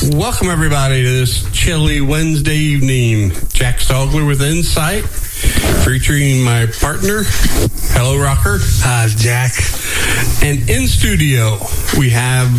Welcome, everybody, to this chilly Wednesday evening. Jack Stogler with Insight, featuring my partner, Hello Rocker. Hi, Jack. And in studio, we have...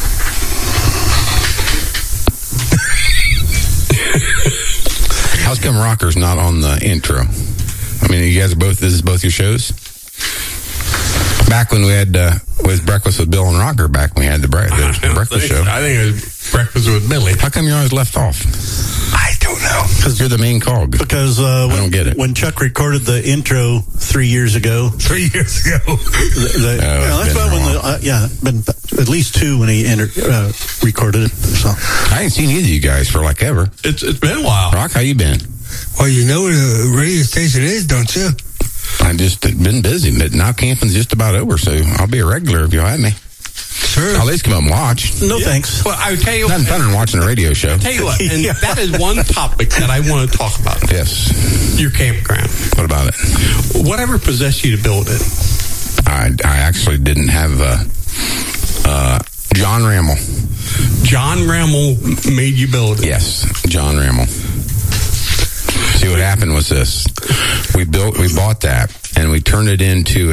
How's come Rocker's not on the intro? I mean, you guys are both, this is both your shows? Back when we had, with Breakfast with Bill and Rocker, back when we had the breakfast show. I think it was Breakfast with Billy. How come you're always left off? I don't know. Because you're the main cog. Because I don't get it. When Chuck recorded the intro 3 years ago. 3 years ago. That's about when been at least two when he recorded it. So I ain't seen either of you guys for like ever. It's been a while. Rock, how you been? Well, you know what a radio station is, don't you? I just been busy, but now camping's just about over, so I'll be a regular if you'll have me. Sure. I'll at least come up and watch. No, thanks. Well, I would tell you Nothing better than watching a radio show. Tell you what, and that is one topic that I want to talk about. Yes. Your campground. What about it? Whatever possessed you to build it? I actually didn't have John Rammel. John Rammel made you build it? Yes, John Rammel. See, what happened was this. We bought that, and we turned it into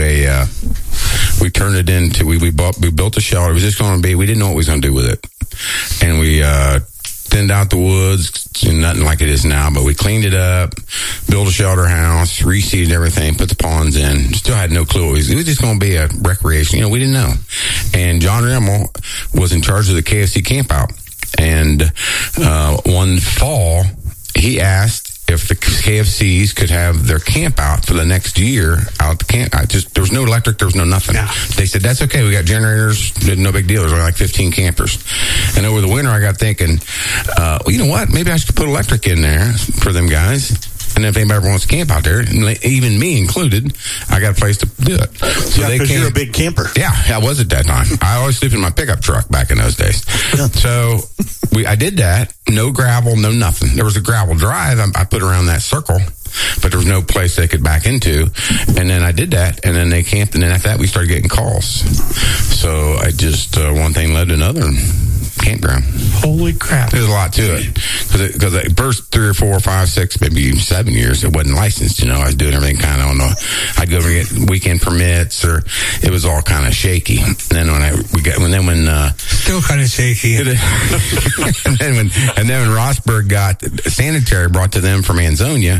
we built a shelter. It was just going to be, we didn't know what we was going to do with it. And we thinned out the woods, nothing like it is now, but we cleaned it up, built a shelter house, reseeded everything, put the ponds in. Still had no clue. It was just going to be a recreation. We didn't know. And John Rammel was in charge of the KFC campout. And one fall, he asked if the KFCs could have their camp out for the next year out the camp. There was no electric, there was no nothing. Yeah. They said, that's okay, we got generators, no big deal. There's only like 15 campers. And over the winter, I got thinking, well, you know what? Maybe I should put electric in there for them guys. And if anybody ever wants to camp out there, even me included, I got a place to do it. So because you're a big camper. Yeah, I was at that time. I always slept in my pickup truck back in those days. Yeah. So I did that. No gravel, no nothing. There was a gravel drive I put around that circle, but there was no place they could back into. And then I did that, and then they camped, and then after that we started getting calls. So I just, one thing led to another. Campground. Holy crap. There's a lot to it. Because the first 3 or 4 or 5, 6, maybe 7 years, it wasn't licensed, I was doing everything kind of on I'd go over and get weekend permits, or it was all kind of shaky. And then Still kind of shaky. and then when Rossburg got sanitary brought to them from Ansonia,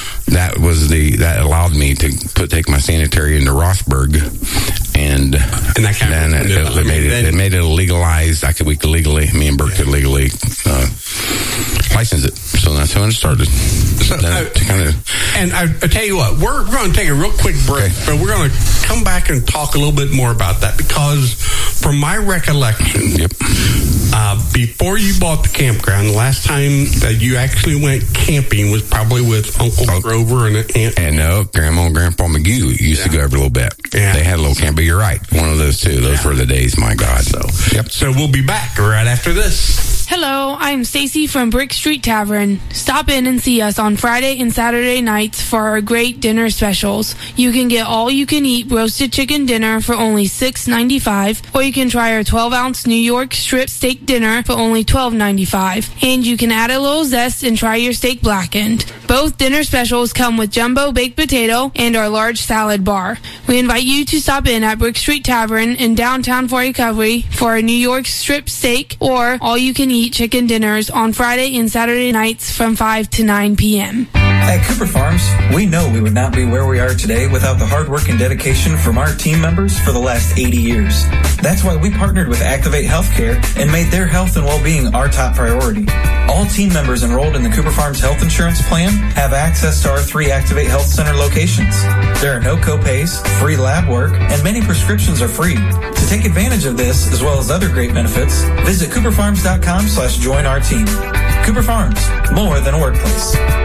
that allowed me to take my sanitary into Rossburg. And that kind it made it legalized. We could legally, me and Bert could legally license it. So that's how it started. And I tell you what, we're going to take a real quick break, but we're going to come back and talk a little bit more about that, because from my recollection, before you bought the campground, the last time that you actually went camping was probably with Uncle Grover and Aunt. And Grandma and Grandpa McGee used to go every little bit. Yeah. They had a little camp, but you're right. One of those two. Those were the days, my God. So we'll be back right after this. Hello, I'm Stacy from Brick Street Tavern. Stop in and see us on Friday and Saturday nights for our great dinner specials. You can get all-you-can-eat roasted chicken dinner for only $6.95, or you can try our 12-ounce New York strip steak dinner for only $12.95. And you can add a little zest and try your steak blackened. Both dinner specials come with jumbo baked potato and our large salad bar. We invite you to stop in at Brick Street Tavern in downtown Fort Recovery for a New York strip steak or all-you-can-eat chicken dinners on Friday and Saturday nights from 5 to 9 p.m. At Cooper Farms, we know we would not be where we are today without the hard work and dedication from our team members for the last 80 years. That's why we partnered with Activate Healthcare and made their health and well-being our top priority. All team members enrolled in the Cooper Farms Health Insurance Plan have access to our 3 Activate Health Center locations. There are no copays, free lab work, and many prescriptions are free. To take advantage of this, as well as other great benefits, visit cooperfarms.com/join our team. Cooper Farms, more than a workplace.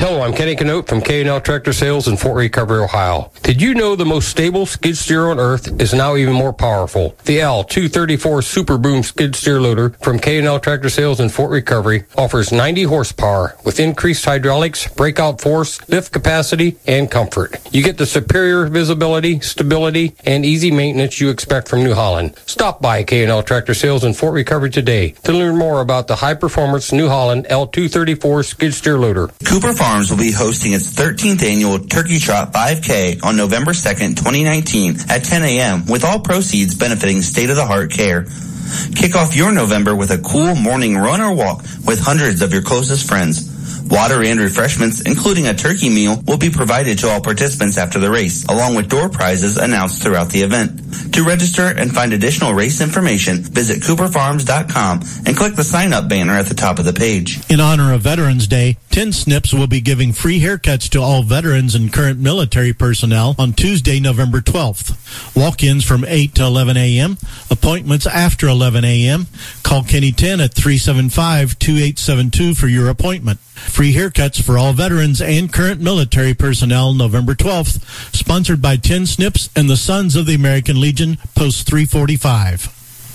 Hello, I'm Kenny Canote from K&L Tractor Sales in Fort Recovery, Ohio. Did you know the most stable skid steer on earth is now even more powerful? The L234 Super Boom skid steer loader from K&L Tractor Sales in Fort Recovery offers 90 horsepower with increased hydraulics, breakout force, lift capacity, and comfort. You get the superior visibility, stability, and easy maintenance you expect from New Holland. Stop by K&L Tractor Sales in Fort Recovery today to learn more about the high-performance New Holland L234 skid steer loader. Cooper Farms will be hosting its 13th annual Turkey Trot 5K on November 2nd, 2019 at 10 a.m. with all proceeds benefiting state-of-the-heart care. Kick off your November with a cool morning run or walk with hundreds of your closest friends. Water and refreshments, including a turkey meal, will be provided to all participants after the race, along with door prizes announced throughout the event. To register and find additional race information, visit cooperfarms.com and click the sign-up banner at the top of the page. In honor of Veterans Day, Tin Snips will be giving free haircuts to all veterans and current military personnel on Tuesday, November 12th. Walk-ins from 8 to 11 a.m., appointments after 11 a.m. Call Kenny Tin at 375-2872 for your appointment. Free haircuts for all veterans and current military personnel November 12th, sponsored by Tin Snips and the Sons of the American Legion, Post 345.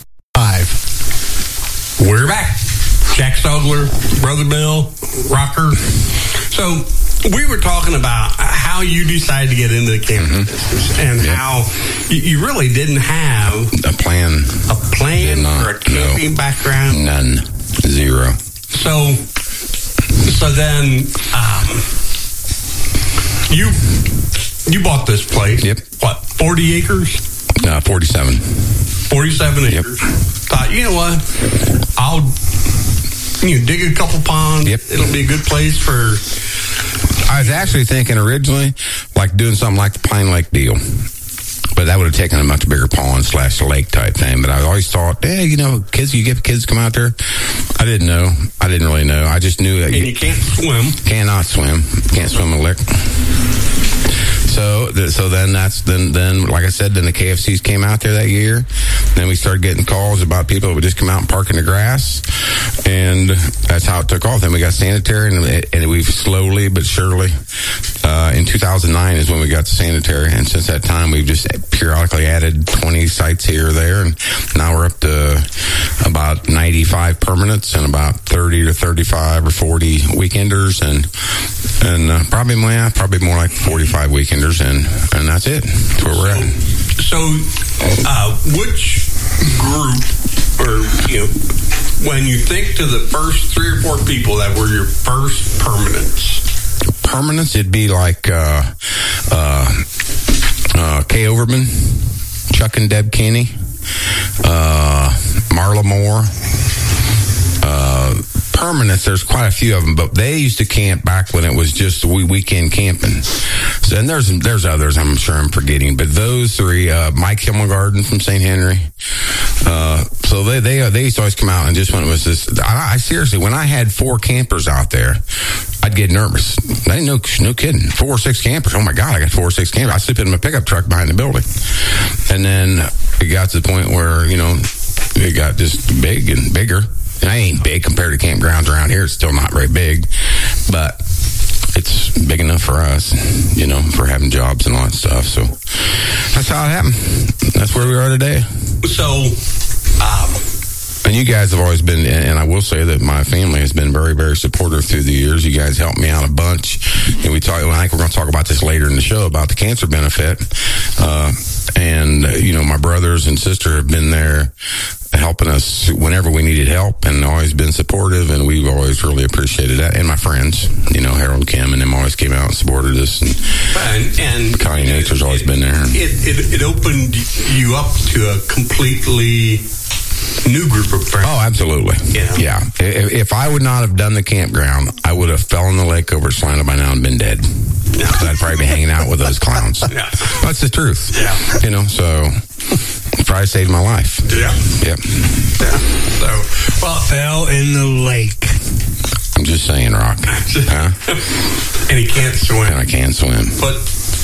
We're back. Jack Stogler, Brother Bill, Rocker. So we were talking about how you decided to get into the camping business and how you really didn't have a plan or a camping background. None. Zero. So then, you bought this place. Yep. What, 40 acres? 47. 47 acres. Yep. Thought, you know what? I'll dig a couple ponds. Yep. It'll be a good place for... I was actually thinking originally, like doing something like the Pine Lake deal. But that would have taken a much bigger pond/lake type thing. But I always thought, kids, you get kids to come out there. I didn't know. I didn't really know. I just knew that you can't swim. Cannot swim. Can't swim a lick. So then like I said, then the KFCs came out there that year. Then we started getting calls about people that would just come out and park in the grass, and that's how it took off. Then we got sanitary, and we've slowly but surely. In 2009 is when we got the sanitary, and since that time we've just periodically added 20 sites here or there, and now we're up to about 95 permanents and about 30 to 35 or 40 weekenders, and probably more like 45 weekenders, and that's it. That's where we're at. So, which group, or when you think to the first 3 or 4 people that were your first permanents? Permanents, it'd be like Kay Overman, Chuck and Deb Kenny, Marla Moore. Permanents, there's quite a few of them, but they used to camp back when it was just weekend camping. So, and there's others I'm sure I'm forgetting, but those 3, Mike Himmelgarden from St. Henry. So they used to always come out, and just when it was this, I seriously, when I had 4 campers out there, I'd get nervous. I didn't know, no kidding. 4 or 6 campers. Oh my God, I got 4 or 6 campers. I sleep in my pickup truck behind the building. And then it got to the point where, it got just big and bigger. And I ain't big compared to campgrounds around here. It's still not very big, but it's big enough for us, for having jobs and all that stuff. So that's how it happened. That's where we are today. So, and you guys have always been, and I will say that my family has been very, very supportive through the years. You guys helped me out a bunch. And I think we're going to talk about this later in the show about the cancer benefit. And my brothers and sister have been there helping us whenever we needed help, and always been supportive, and we've always really appreciated that. And my friends, Harold, Kim, and them always came out and supported us. And Connie Nature's always been there. It opened you up to a completely new group of friends. Oh, absolutely. Yeah. If I would not have done the campground, I would have fell in the lake over Salina by now and been dead. Because I'd probably be hanging out with those clowns. Yeah. That's the truth. Yeah. So probably saved my life. Yeah. Yep. Yeah. So, fell in the lake. I'm just saying, Rock. And he can't swim. And I can't swim. But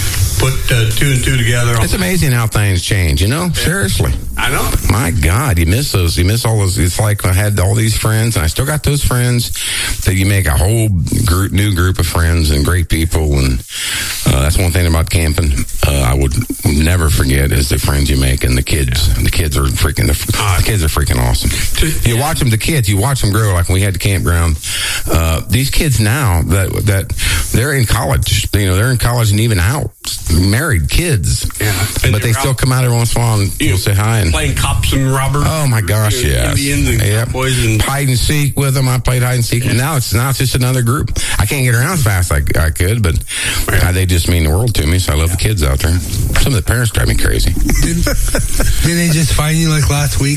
put 2 and 2 together. It's amazing how things change, Seriously. I know. My God, you miss those. You miss all those. It's like I had all these friends, and I still got those friends that you make a whole new group of friends and great people. And that's one thing about camping. I would never forget is the friends you make and the kids. Yeah. The kids are freaking. The kids are freaking awesome. You watch them. The kids. You watch them grow. Like when we had the campground. These kids now that they're in college. They're in college and even out. Married kids. Yeah. But they still come out every once in a while and you'll say hi. And playing cops and robbers. Oh my gosh, yes. Indians and cowboys and hide and seek with them. I played hide and seek. Yeah. Now it's just another group. I can't get around as fast as I could, but they just mean the world to me. So I love the kids out there. Some of the parents drive me crazy. Didn't they just find you like last week?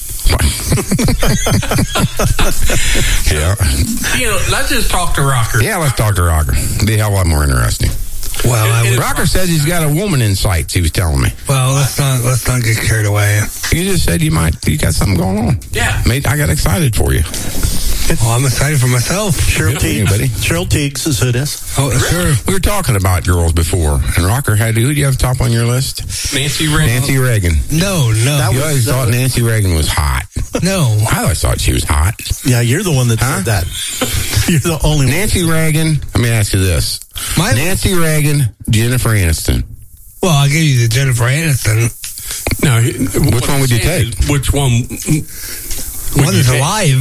Yeah. Let's just talk to Rocker. Yeah, let's talk to Rocker. It'd be a hell of a lot more interesting. Well, Rocker says he's got a woman in sight. He was telling me. Well, let's not get carried away. You just said you got something going on. Yeah, mate, I got excited for you. Well, I'm excited for myself. Cheryl Teagues is who it is. Oh, sure. We were talking about girls before, and Rocker who do you have top on your list? Nancy Reagan. Nancy Reagan. No. You always thought Nancy Reagan was hot. No. I always thought she was hot. Yeah, you're the one that said that. You're the only one. Nancy Reagan, let me ask you this. Nancy Reagan, Jennifer Aniston. Well, I'll give you the Jennifer Aniston. No, which one would you take? Which one? One is alive.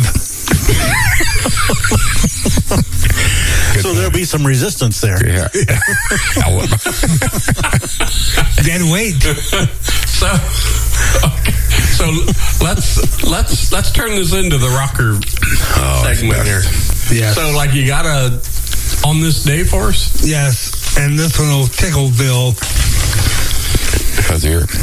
So there'll be some resistance there. Yeah. Then wait. So let's turn this into the Rocker segment here. Yes. So like you got on this day for us? Yes. And this one will tickle Bill. Let's hear it.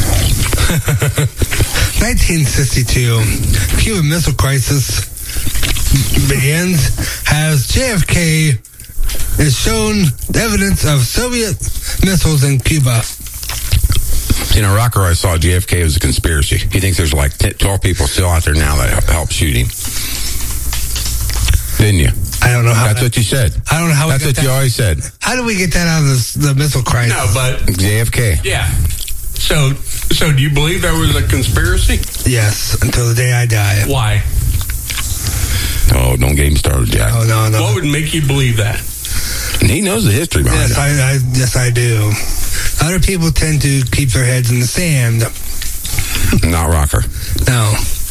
1962, Cuban Missile Crisis begins as JFK is shown evidence of Soviet missiles in Cuba. Rocker always saw JFK as a conspiracy. He thinks there's like 12 people still out there now that helped shoot him. Didn't you? I don't know how. That's what you said. I don't know how. That's what you always said. How do we get that out of the missile crisis? No, but JFK. Yeah. So do you believe there was a conspiracy? Yes, until the day I die. Why? Oh, don't get him started, Jack. No. What would make you believe that? He knows the history behind it. Yes, I do. Other people tend to keep their heads in the sand. Not Rocker. No.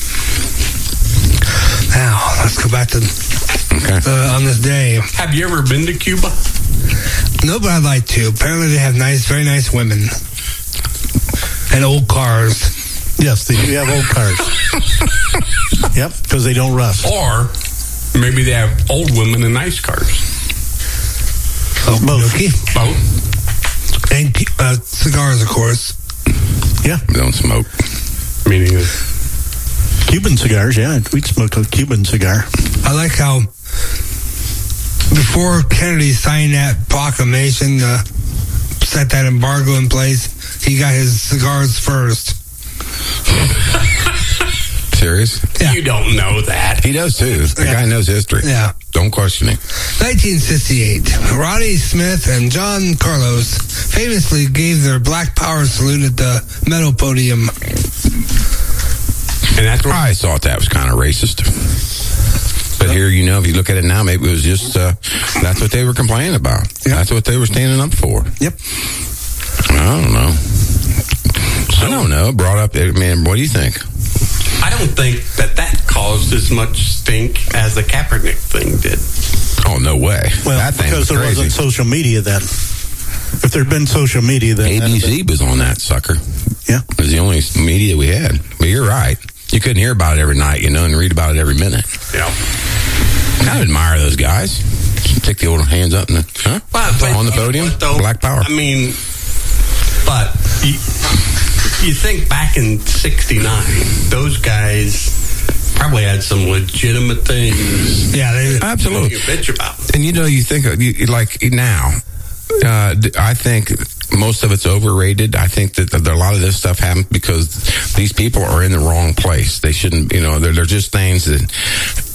Now, let's go back to on this day. Have you ever been to Cuba? No, but I'd like to. Apparently they have very nice women. And old cars. Yes, they do have old cars. Yep, because they don't rust. Or maybe they have old women in nice cars. Both. And cigars, of course. Yeah. We don't smoke. Meaning Cuban cigars, yeah. We'd smoke a Cuban cigar. I like how before Kennedy signed that proclamation, set that embargo in place, he got his cigars first. Serious? Yeah. You don't know that. He does too. The guy knows history. Yeah. Don't question him. 1968. Rodney Smith and John Carlos famously gave their Black Power salute at the medal podium. And that's where I thought that was kind of racist. But here, if you look at it now, maybe it was just, that's what they were complaining about. Yep. That's what they were standing up for. Yep. I don't know. Brought up, man, what do you think? I don't think that caused as much stink as the Kaepernick thing did. Oh, no way. Well, that thing because was crazy. Wasn't social media then. If there'd been social media then. ABC was on that sucker. Yeah. It was the only media we had. But you're right. You couldn't hear about it every night, and read about it every minute. Yeah. I admire those guys. Take the old hands up and on the podium. Black Power. I mean, but you think back in '69, those guys probably had some legitimate things. Yeah, they absolutely. You bitch about. And you think like now. I think most of it's overrated. I think that a lot of this stuff happens because these people are in the wrong place. They shouldn't, they're just things that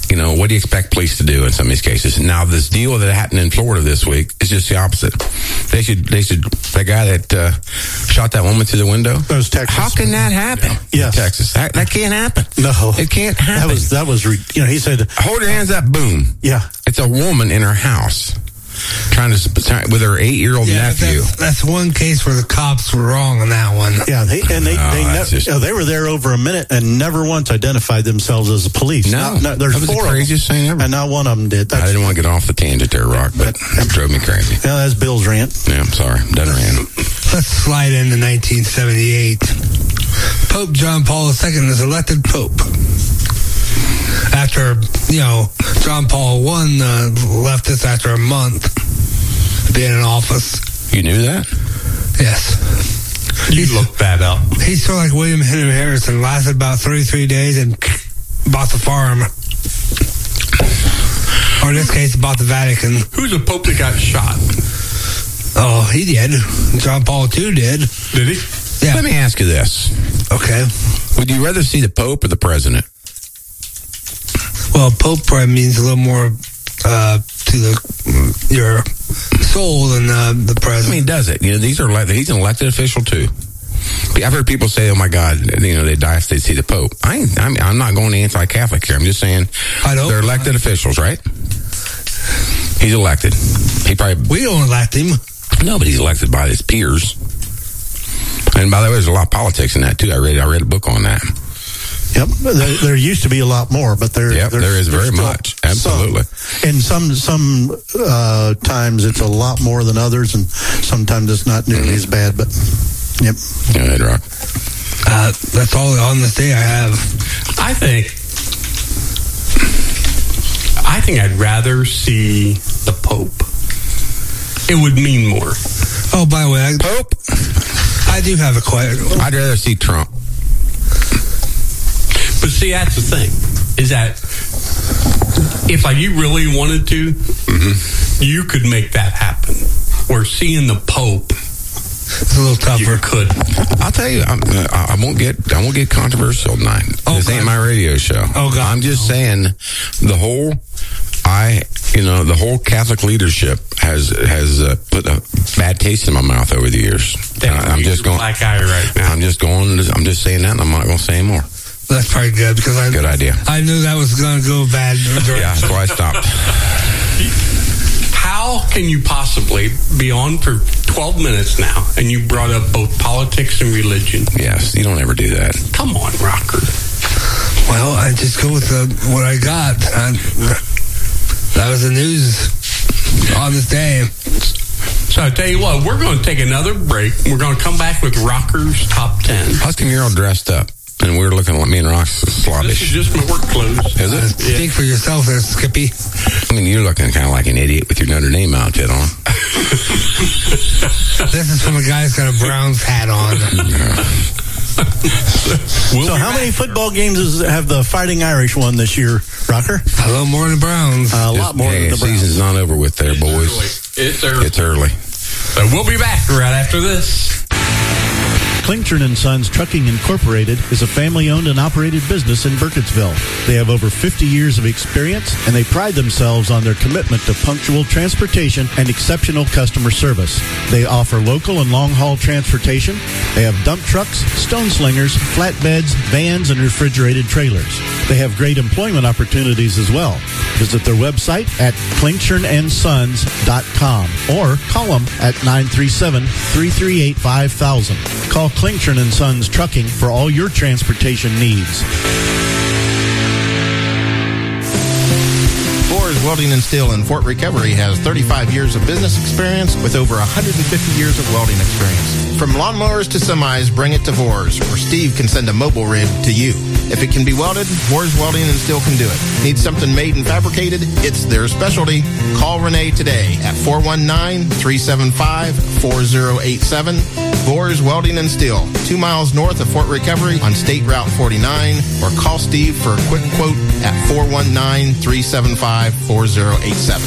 what do you expect police to do in some of these cases? Now, this deal that happened in Florida this week is just the opposite. They should, that guy that shot that woman through the window. That was Texas. How can that happen? Yes. In Texas. That can't happen. No. It can't happen. That was, he said, hold your hands up, boom. Yeah. It's a woman in her house. Trying to with her 8-year-old nephew. That's one case where the cops were wrong on that one. Yeah, they were there over a minute and never once identified themselves as the police. No, there's that was four the craziest thing ever. And not one of them did. I didn't want to get off the tangent there, Rock, but that drove me crazy. Yeah, that's Bill's rant. Yeah, I'm sorry. Done rant. Let's slide into 1978. Pope John Paul II is elected Pope. After, John Paul I left us after a month being in office. You knew that? Yes. You looked that up. He's sort of like William Henry Harrison, lasted about 33 days and bought the farm. Or in this case, bought the Vatican. Who's the Pope that got shot? Oh, he did. John Paul II did. Did he? Yeah. Let me ask you this. Okay. Would you rather see the Pope or the President? Well, Pope probably means a little more to your soul than the President. I mean, does it? These are he's an elected official too. I've heard people say, "Oh my God, they die if they see the Pope." I'm not going anti-Catholic here. I'm just saying they're elected officials, right? He's elected. We don't elect him. No, but he's elected by his peers. And by the way, there's a lot of politics in that too. I read a book on that. Yep, there used to be a lot more, but there is very much. Absolutely. And some times it's a lot more than others, and sometimes it's not nearly as bad. But yep. Go ahead, Rock. That's all on this day I have. I think I'd rather see the Pope. It would mean more. Oh, by the way, Pope. I do have a question. I'd rather see Trump. But see, that's the thing, is that if you really wanted to, you could make that happen. Or seeing the Pope, it's a little tougher. You could. I'll tell you, I won't get controversial tonight. This ain't my radio show. Oh God! I'm just saying, the whole Catholic leadership has put a bad taste in my mouth over the years. I'm just going black eye right now. I'm just saying that, and I'm not going to say anymore. That's probably good because good idea. I knew that was going to go bad. Yeah, that's why I stopped. How can you possibly be on for 12 minutes now and you brought up both politics and religion? Yes, you don't ever do that. Come on, Rocker. Well, I just go with what I got. That was the news on this day. So I tell you what, we're going to take another break. We're going to come back with Rocker's Top 10. How come you're all dressed up? And we're looking like me and Rock's slobbish. This is just my work clothes. Is it? Speak for yourself there, Skippy. I mean, you're looking kind of like an idiot with your Notre Dame outfit on. This is from a guy who's got a Browns hat on. So how many football games have the Fighting Irish won this year, Rocker? A little more than the Browns. A lot more than the Browns. The season's not over with there, boys. It's early. It's early. So we'll be back right after this. Klingtron & Sons Trucking Incorporated is a family-owned and operated business in Burkittsville. They have over 50 years of experience, and they pride themselves on their commitment to punctual transportation and exceptional customer service. They offer local and long-haul transportation. They have dump trucks, stone slingers, flatbeds, vans, and refrigerated trailers. They have great employment opportunities as well. Visit their website at klingtronandsons.com or call them at 937-338-5000. Call Klingtron & Sons Trucking for all your transportation needs. Boers Welding and Steel in Fort Recovery has 35 years of business experience with over 150 years of welding experience. From lawnmowers to semis, bring it to Vors, or Steve can send a mobile rig to you. If it can be welded, Boers Welding and Steel can do it. Need something made and fabricated? It's their specialty. Call Renee today at 419-375-4087. Boers Welding and Steel, 2 miles north of Fort Recovery on State Route 49, or call Steve for a quick quote at 419-375-4087.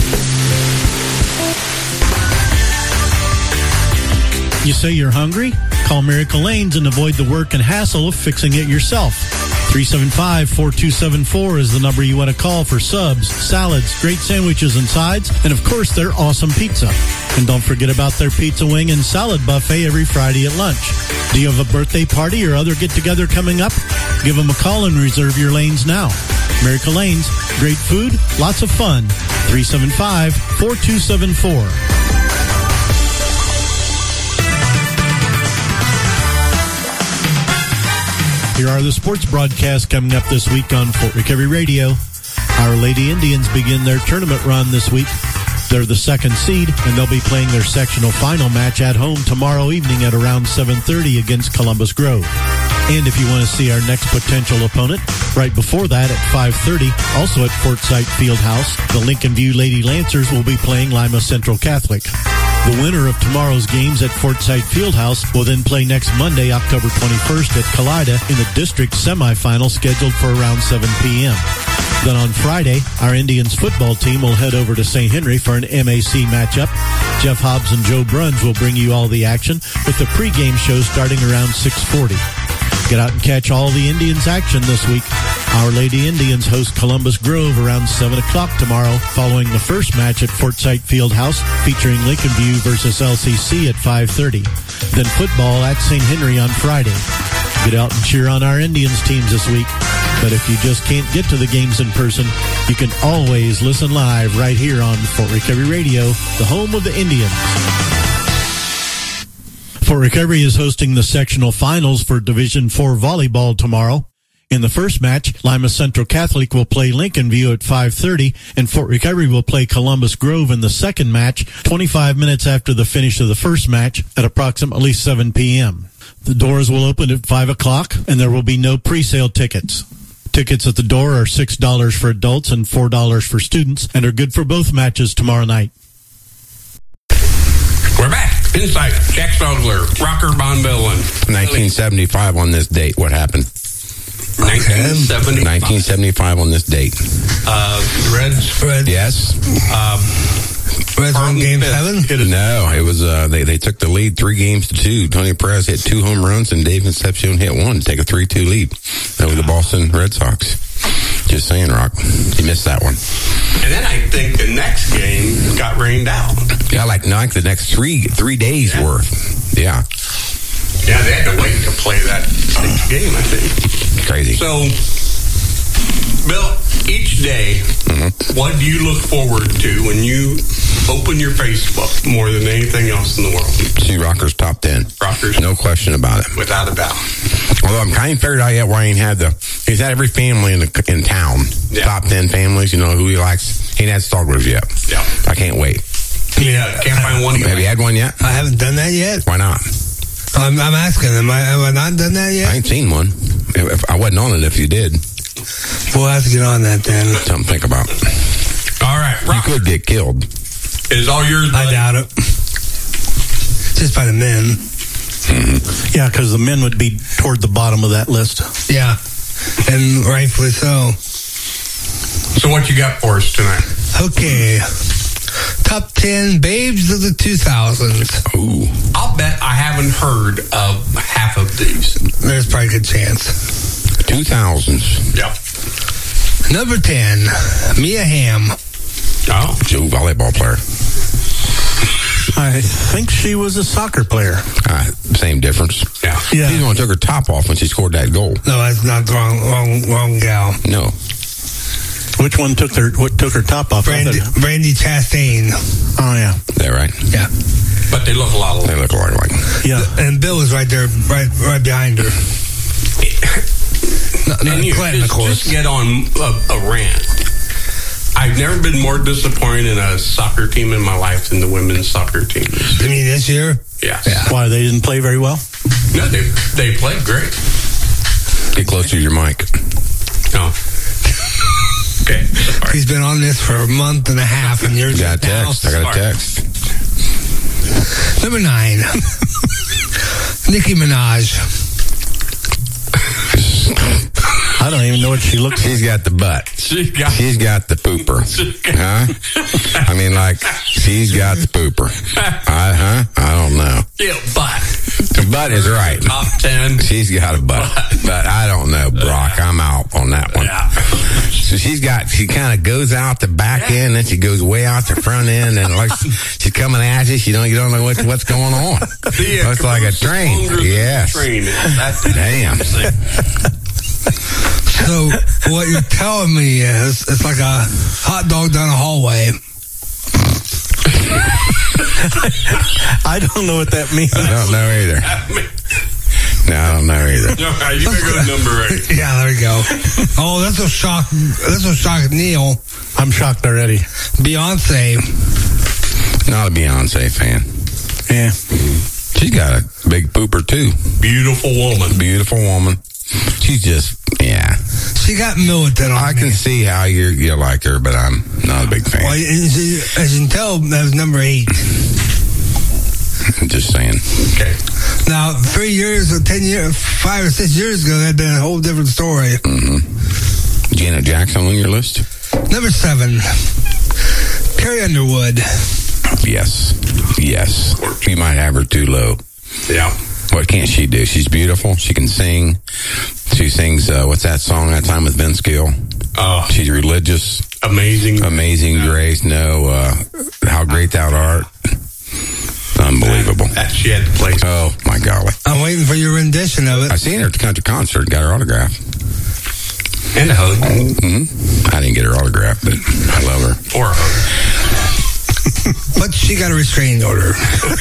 You say you're hungry? Call Miracle Lanes and avoid the work and hassle of fixing it yourself. 375-4274 is the number you want to call for subs, salads, great sandwiches and sides, and of course their awesome pizza. And don't forget about their pizza wing and salad buffet every Friday at lunch. Do you have a birthday party or other get-together coming up? Give them a call and reserve your lanes now. Miracle Lanes, great food, lots of fun. 375-4274. Here are the sports broadcasts coming up this week on Fort Recovery Radio. Our Lady Indians begin their tournament run this week. They're the second seed, and they'll be playing their sectional final match at home tomorrow evening at around 7:30 against Columbus Grove. And if you want to see our next potential opponent, right before that at 5:30, also at Forsyth Fieldhouse, the Lincoln View Lady Lancers will be playing Lima Central Catholic. The winner of tomorrow's games at Forsyth Fieldhouse will then play next Monday, October 21st at Kalida in the district semifinal scheduled for around 7 p.m. Then on Friday, our Indians football team will head over to St. Henry for an MAC matchup. Jeff Hobbs and Joe Bruns will bring you all the action with the pregame show starting around 6:40. Get out and catch all the Indians action this week. Our Lady Indians host Columbus Grove around 7 o'clock tomorrow, following the first match at Forsyth Fieldhouse featuring Lincoln View versus LCC at 5:30. Then football at St. Henry on Friday. Get out and cheer on our Indians teams this week. But if you just can't get to the games in person, you can always listen live right here on Fort Recovery Radio, the home of the Indians. Fort Recovery is hosting the sectional finals for Division IV volleyball tomorrow. In the first match, Lima Central Catholic will play Lincoln View at 5:30, and Fort Recovery will play Columbus Grove in the second match 25 minutes after the finish of the first match at approximately 7 p.m. The doors will open at 5 o'clock, and there will be no pre-sale tickets. Tickets at the door are $6 for adults and $4 for students, and are good for both matches tomorrow night. We're back. Insight. Jack Stogler, Rocker Von Billin. 1975 on this date. What happened? 1975 on this date. Reds. Yes. Reds won game 7? No, it was they took the lead 3-2. Tony Perez hit 2 home runs and Dave Concepcion hit 1 to take a 3-2 lead. That was the Boston Red Sox. Just saying, Rock. You missed that one. And then I think the next game got rained out. Yeah, like the next three days worth. Yeah. Yeah, they had to wait to play that game, I think. Crazy. So, Bill, each day, what do you look forward to when you open your Facebook more than anything else in the world? See Rocker's top 10. Rocker's. No question about it. Without a doubt. Although I'm kind of figured out yet why he had he's had every family in town. Yeah. Top 10 families, who he likes. He ain't had Stogler's yet. Yeah. I can't wait. Yeah, can't find one. Have you had one yet? I haven't done that yet. Why not? I'm asking him. Have I not done that yet? I ain't seen one. If I wasn't on it if you did. We'll have to get on that then. Something to think about. All right, Rock. You could get killed. It is all yours, buddy. I doubt it. Just by the men. Mm-hmm. Yeah, because the men would be toward the bottom of that list. Yeah, and rightfully so. So what you got for us tonight? Okay. Top 10 babes of the 2000s. Ooh. I'll bet I haven't heard of half of these. There's probably a good chance. 2000s. Yeah. Number 10, Mia Hamm. Oh. Joe volleyball player. I think she was a soccer player. Same difference. Yeah. Yeah. She's the one who took her top off when she scored that goal. No, that's not the wrong gal. No. Which one took her top off? Brandy Chastain. Oh, yeah. Is that right? Yeah. But they look a lot alike. They look alike. Yeah. And Bill was right there, right behind her. And you just get on a rant. I've never been more disappointed in a soccer team in my life than the women's soccer team. You mean this year? Yes. Yeah. Why, they didn't play very well? No, they played great. Get close to your mic. No. Okay. Sorry. He's been on this for a month and a half, and you're I got a text. Number 9, Nicki Minaj. I don't even know what she looks like. She's got the butt. She's got the pooper. Huh? I mean, like, she's got the pooper. I don't know. Yeah, butt. The butt is right. Top 10. She's got a butt. But I don't know, Brock. I'm out on that one. Yeah. So she kind of goes out the back end, then she goes way out the front end, and like she's coming at you. You don't know what's going on. It's like a train. Yes. That's damn. So what you're telling me is it's like a hot dog down a hallway. I don't know what that means. I don't know either. No, I don't know either. No, you better go to number 8. Yeah, there we go. Oh, that's what shocked Neil. I'm shocked already. Beyonce. Not a Beyonce fan. Yeah. She's got a big pooper, too. Beautiful woman. She's just, yeah. She got militant on I can see how you like her, but I'm not a big fan. Well, as you can tell, that was number 8. I'm just saying. Okay. Now, 3 years or 10 years, 5 or 6 years ago, that'd been a whole different story. Mm-hmm. Janet Jackson on your list? Number 7, Carrie Underwood. Yes. You might have her too low. Yeah. What can't she do? She's beautiful. She can sing. She sings, what's that song that time with Vince Gill? She's religious. Amazing grace. No, how great thou art. Unbelievable. She had the place. Oh, my golly. I'm waiting for your rendition of it. I seen her at the country concert, got her autograph. And a hug. Mm-hmm. I didn't get her autograph, but I love her. Or a hug. But she got a restraining order.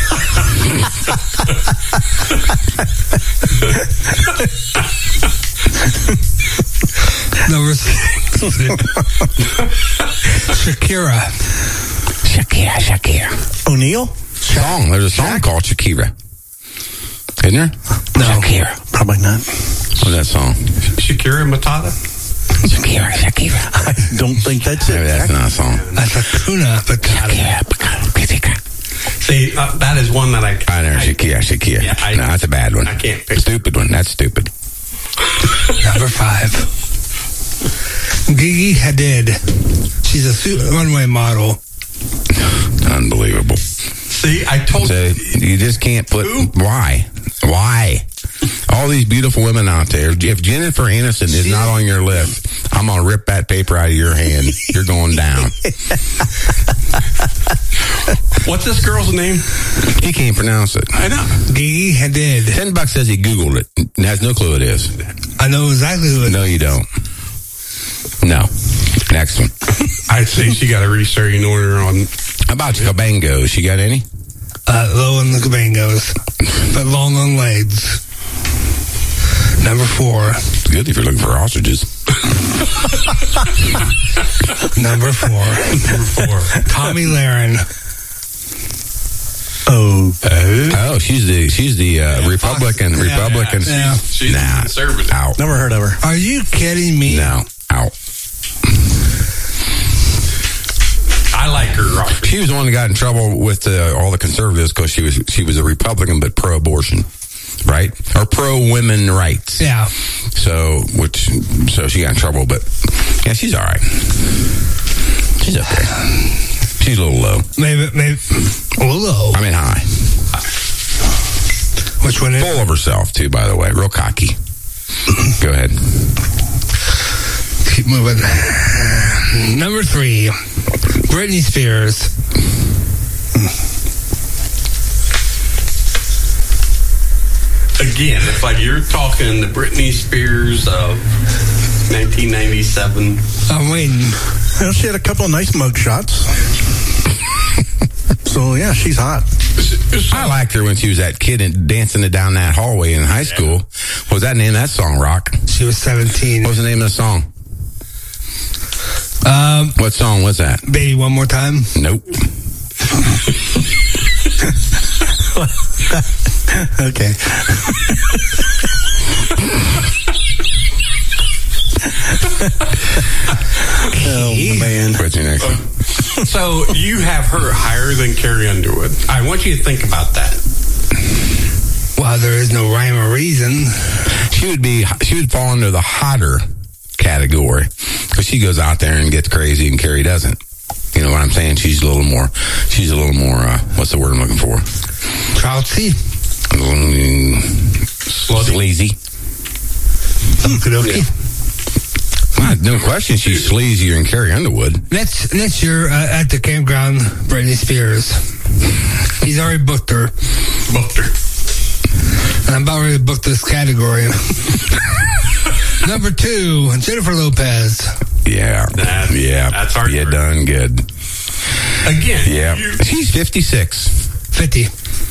Number 6. Shakira. O'Neal? There's a song called Shakira. Isn't there? No. Shakira. Probably not. What's that song? Shakira Matata? Shakira. I don't think that's it. Maybe that's not a song. That's a Kuna Matata. See, that is one that I know. Shakira. Yeah, No, that's a bad one. I can't pick. Stupid one. That's stupid. Number 5. Gigi Hadid. She's a runway model. Unbelievable. See, I told you. You just can't put... Why? All these beautiful women out there. If Jennifer Aniston is not on your list, I'm going to rip that paper out of your hand. You're going down. What's this girl's name? He can't pronounce it. I know. Gigi Hadid. $10 says he Googled it. Has no clue it is. I know exactly who it is. No, you don't. No. Next one. I'd say she got a restraining order on... How about Cabangos? She got any? Low on the Cabangos, but long on legs. Number 4. It's good if you're looking for ostriches. Number 4. Tommy Lahren. Oh, she's the Republican. Yeah. She's conservative. Out. Never heard of her. Are you kidding me? No, out. I like her. Roger. She was the one that got in trouble with all the conservatives because she was a Republican but pro-abortion, right? Or pro-women rights. Yeah. So she got in trouble, but yeah, she's all right. She's up there. She's a little low. Maybe a little low. I mean high. Which one is? Full of herself too, by the way. Real cocky. Go ahead. Keep moving. Number 3. Britney Spears. Again, it's like you're talking the Britney Spears of 1997. I'm waiting. Well, she had a couple of nice mug shots. So, yeah, she's hot. I liked her when she was that kid and dancing it down that hallway in high school. What was that name of that song, Rock? She was 17. What was the name of the song? What song was that? Baby One More Time? Nope. Okay. Oh, man. What's your next one? So you have her higher than Carrie Underwood. I want you to think about that. Well, there is no rhyme or reason. She would fall under the hotter category because she goes out there and gets crazy and Carrie doesn't. You know what I'm saying? She's a little more, what's the word I'm looking for? Troutsy. Sleazy. Okay. No question, she's sleazier than Carrie Underwood. Next year at the campground, Britney Spears. He's already booked her. And I'm about ready to book this category. Number 2, Jennifer Lopez. Yeah. That's hard. You done good. Again. Yeah. She's 56. 50.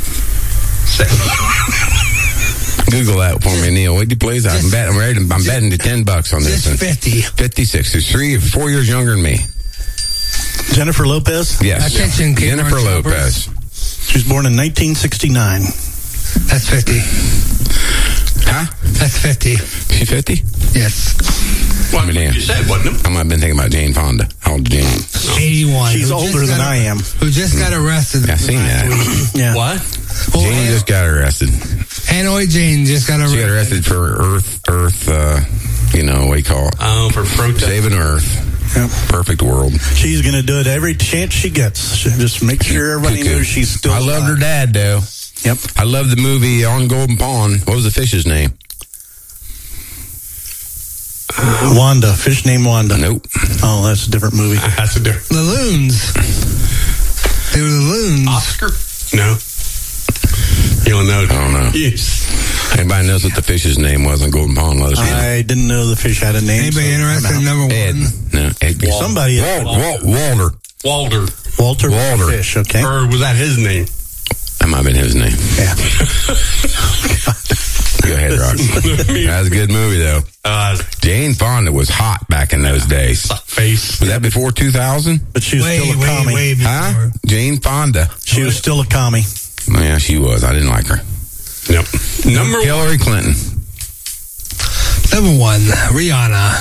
Google that for me, Neil. Would you please? I'm betting to $10 on this. Just 50. 56. She's 4 years younger than me. Jennifer Lopez? Yes. Attention, Jennifer Kmart Lopez. She was born in 1969. That's 50. Huh? That's 50. She 50? Yes. Well, you said, wasn't it? I might have been thinking about Jane Fonda. How old is Jane? 81. She's older than I am. Who just got arrested. Yeah, I seen that. Yeah. What? Well, Jane just got arrested. Hanoi Jane just got arrested. She got arrested for Earth, what do you call it? For protest. Saving Earth. Yep. Perfect world. She's going to do it every chance she gets. Just make sure everybody knows she's still alive. I loved her dad, though. Yep. I loved the movie On Golden Pond. What was the fish's name? Wanda. Fish named Wanda. Nope. Oh, that's a different movie. That's a different. The Loons. They were the Loons. Oscar? No. You don't know. I don't know. Yes. Anybody knows what the fish's name was on Golden Pond? Let us know. I didn't know the fish had a name. Anybody interested in number 1? Ed. No, Ed. Somebody. Walter. Walter Fish, okay. Or was that his name? That might have been his name. Yeah. Go ahead, Rock. That was a good movie, though. Jane Fonda was hot back in those days. Face. Was that before 2000? But she was still a commie. Way before. Huh? Jane Fonda. She was still a commie. Oh, yeah, she was. I didn't like her. Nope. Number Hillary Clinton. Number 1, Rihanna.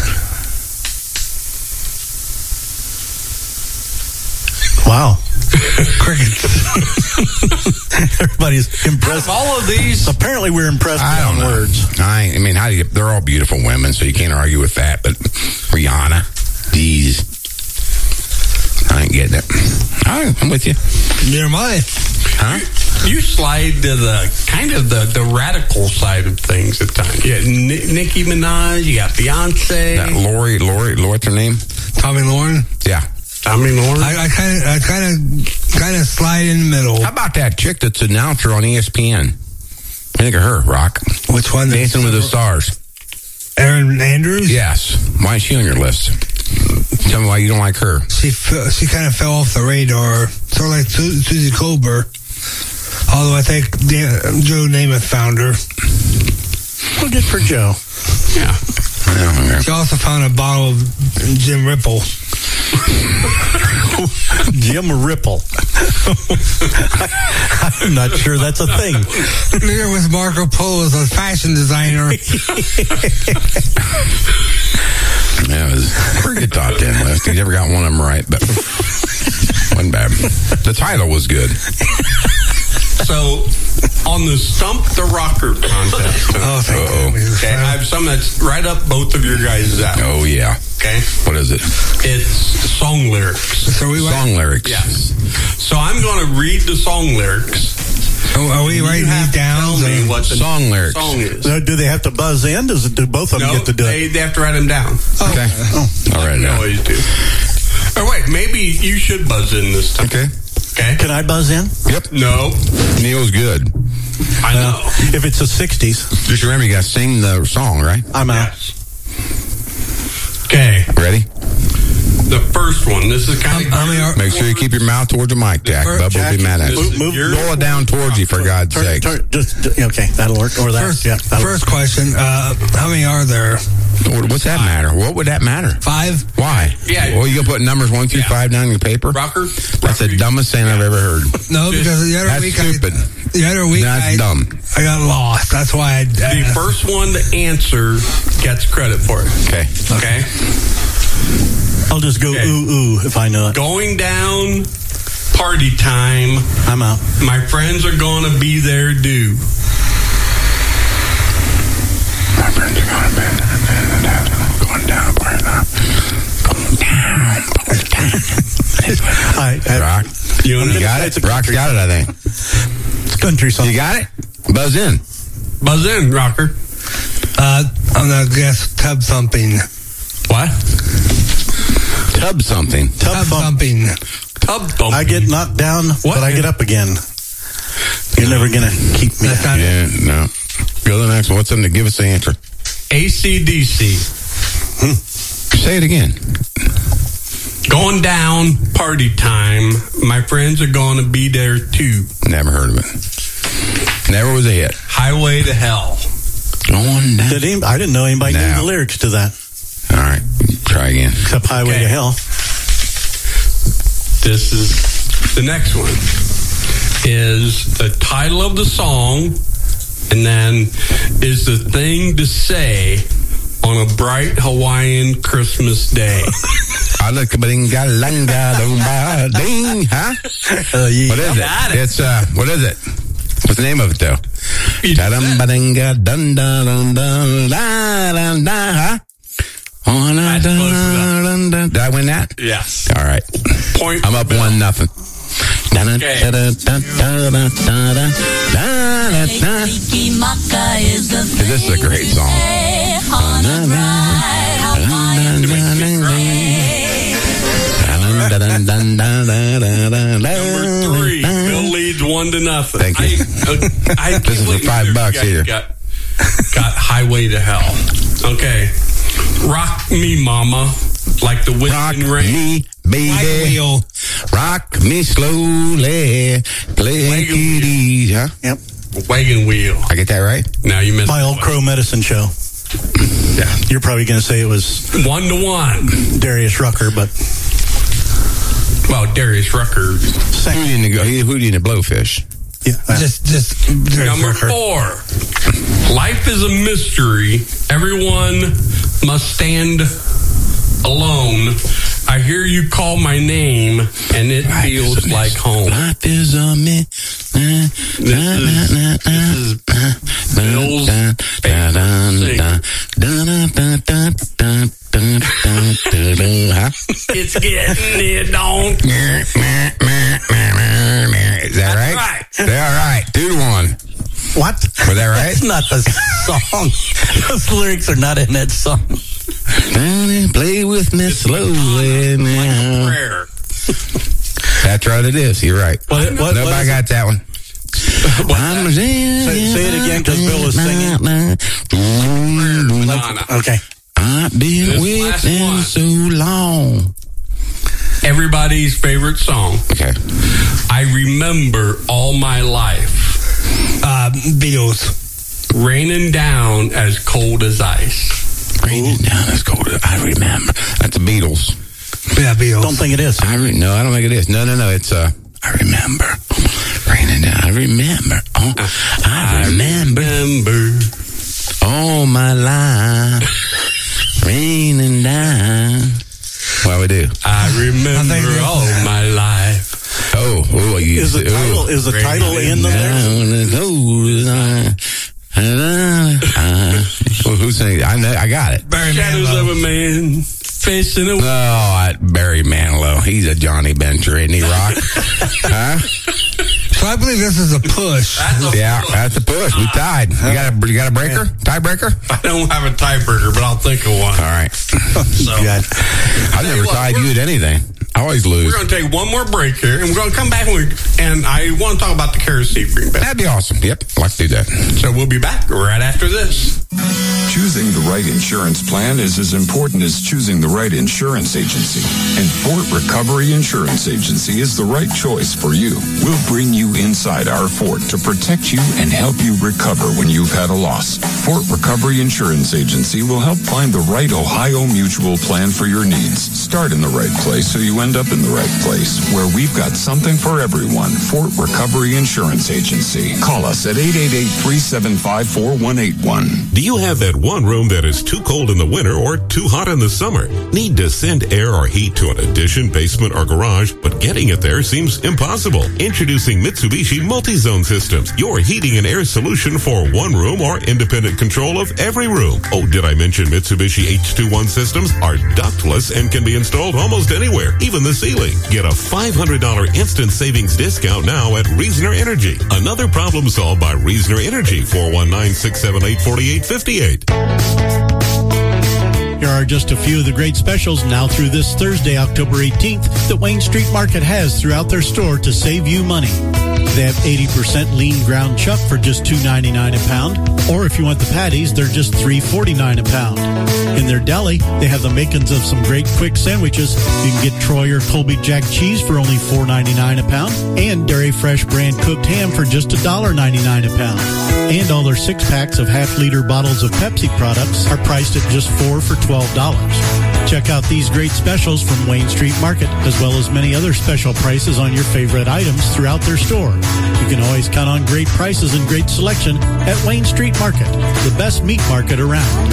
Wow. Crickets. Everybody's impressed. all of these. Apparently, we're impressed I don't with know. words. How do you? They're all beautiful women, so you can't argue with that. But Rihanna, geez, I ain't getting it. All right, I'm with you. Near mine. Huh? You slide to the kind of the radical side of things at times. You got Nicki Minaj, you got Beyonce. That Lori, what's her name? Tommy Lauren. Yeah. Tommy Lauren. I kind of slide in the middle. How about that chick that's an announcer on ESPN? I think of her, Rock. Which one? Dancing with the Stars. Erin Andrews? Yes. Why is she on your list? Tell me why you don't like her. She kind of fell off the radar. Sort of like Susie Colbert. Although I think Joe Namath found her. Well, good for Joe. Yeah. She also found a bottle of Jim Ripple. Jim Ripple. I'm not sure that's a thing. Here was Marco Polo as a fashion designer. Yeah, it was a pretty good top 10 list. He never got one of them right, but wasn't bad. The title was good. So, on the Stump the Rocker contest. Okay, I have some that's right up both of your guys' alley. Oh, yeah. Okay. What is it? It's song lyrics. Song lyrics. Yes. So I'm going to read the song lyrics. Are we writing these down? Tell me what the song lyrics song is. So do they have to buzz in? Do both of them get to do it? They have to write them down. Okay. All right. They always do. Or wait, maybe you should buzz in this time. Okay. Okay. Can I buzz in? Yep. No. Neil's good. I know. If it's the 60s. Just remember, you got to sing the song, right? I'm out. Yes. Okay. Ready? The first one. This is kind of... Make sure you keep your mouth towards the mic, Jack. Bubba will be mad at you. Roll it down towards you, for God's sake. Okay, that'll work. Or that. First question. How many are there? What's that matter? What would that matter? 5? Why? Yeah. Well, you gonna put numbers 1 through 5 down on your paper? Rocker? That's the dumbest thing I've ever heard. No, because the other That's week stupid. That's dumb. I got lost. That's why The first one to answer gets credit for it. Okay. Okay? I'll just go ooh if I know it. Going down party time. I'm out. My friends are going to be there, do. My friends are going to be going down. Rock. You got it? Rock's got it, I think. It's country song. You got it? Buzz in. Buzz in, Rocker. I'm going to guess tub thumping. What? Tub something. Tub thumping. Tub thumping. I get knocked down, but I get up again. You're never going to keep me. Yeah, no. Go to the next one. What's something to give us the answer? AC/DC. Say it again. Going down, party time. My friends are going to be there too. Never heard of it. Never was a hit. Highway to Hell. Going down. I didn't know anybody knew the lyrics to that. All right. Try again. Except Highway to Hell. This is the next one. Is the title of the song, and then is the thing to say on a bright Hawaiian Christmas day. I look ding, huh? What is it? It's what is it? What's the name of it though? Did I win that? Yes. All right. Point. I'm up 1-0. This is a great song. Number 3. Bill leads 1-0. Thank you. This is for $5 here. Got Highway to Hell. Okay. Rock me, mama, like the wind and rain. Rock me, baby. Rock me slowly. Play it easy. Huh? Yep. Wagon wheel. I get that right? Now you missed My Old Crow Medicine Show. Yeah. You're probably going to say it was 1-1. Darius Rucker, but well, Darius Rucker. Who did the Blowfish? Yeah. Just Number 4. Life is a mystery. Everyone must stand alone. I hear you call my name, and it feels like home. Life is a mystery. This is Bill's It's getting it on. Is that right? Right. They're all right. 2-1. what? Was that right? That's not the song. Those lyrics are not in that song. Play with me slowly now. Prayer. That's right, it is. You're right. Nobody got that one. Say it again, because Bill was singing. Okay. I've been waiting so long. Everybody's favorite song. Okay. I remember all my life. Beatles. Raining down as cold as ice. Raining down as cold as I remember. That's the Beatles. Yeah, Beatles. Don't think it is. No, I don't think it is. No. It's I remember. Raining down. I remember. Oh, I remember. All my life. Raining down. What we do? I remember all my life. Is the title in the lyrics? Who's saying? I got it. Barry Shadows Manilow. Of a man facing a... Barry Manilow. He's a Johnny Bencher, isn't he, Rock? Huh? So I believe this is a push. That's a push. We tied. You got a breaker? Tiebreaker? I don't have a tiebreaker, but I'll think of one. All right. I've never tied you at anything. I always lose. We're going to take one more break here, and we're going to come back, and I want to talk about the kerosene ring. That'd be awesome. Yep, I'd like to do that. So we'll be back right after this. Choosing the right insurance plan is as important as choosing the right insurance agency. And Fort Recovery Insurance Agency is the right choice for you. We'll bring you inside our fort to protect you and help you recover when you've had a loss. Fort Recovery Insurance Agency will help find the right Ohio Mutual plan for your needs. Start in the right place so you end up in the right place, where we've got something for everyone. Fort Recovery Insurance Agency. Call us at 888-375-4181. Do you have that one room that is too cold in the winter or too hot in the summer? Need to send air or heat to an addition, basement, or garage, but getting it there seems impossible? Introducing Mitsubishi Multi-Zone Systems, your heating and air solution for one room or independent control of every room. Oh, did I mention Mitsubishi H21 systems are ductless and can be installed almost anywhere, even the ceiling. Get a $500 instant savings discount now at Reasoner Energy. Another problem solved by Reasoner Energy, 419-678-4858. Here are just a few of the great specials now through this Thursday, October 18th, that Wayne Street Market has throughout their store to save you money. They have 80% lean ground chuck for just $2.99 a pound. Or if you want the patties, they're just $3.49 a pound. In their deli, they have the makings of some great quick sandwiches. You can get Troy or Colby Jack cheese for only $4.99 a pound. And Dairy Fresh brand cooked ham for just $1.99 a pound. And all their 6-packs of half-liter bottles of Pepsi products are priced at just $4 for $12. Check out these great specials from Wayne Street Market, as well as many other special prices on your favorite items throughout their store. You can always count on great prices and great selection at Wayne Street Market, the best meat market around.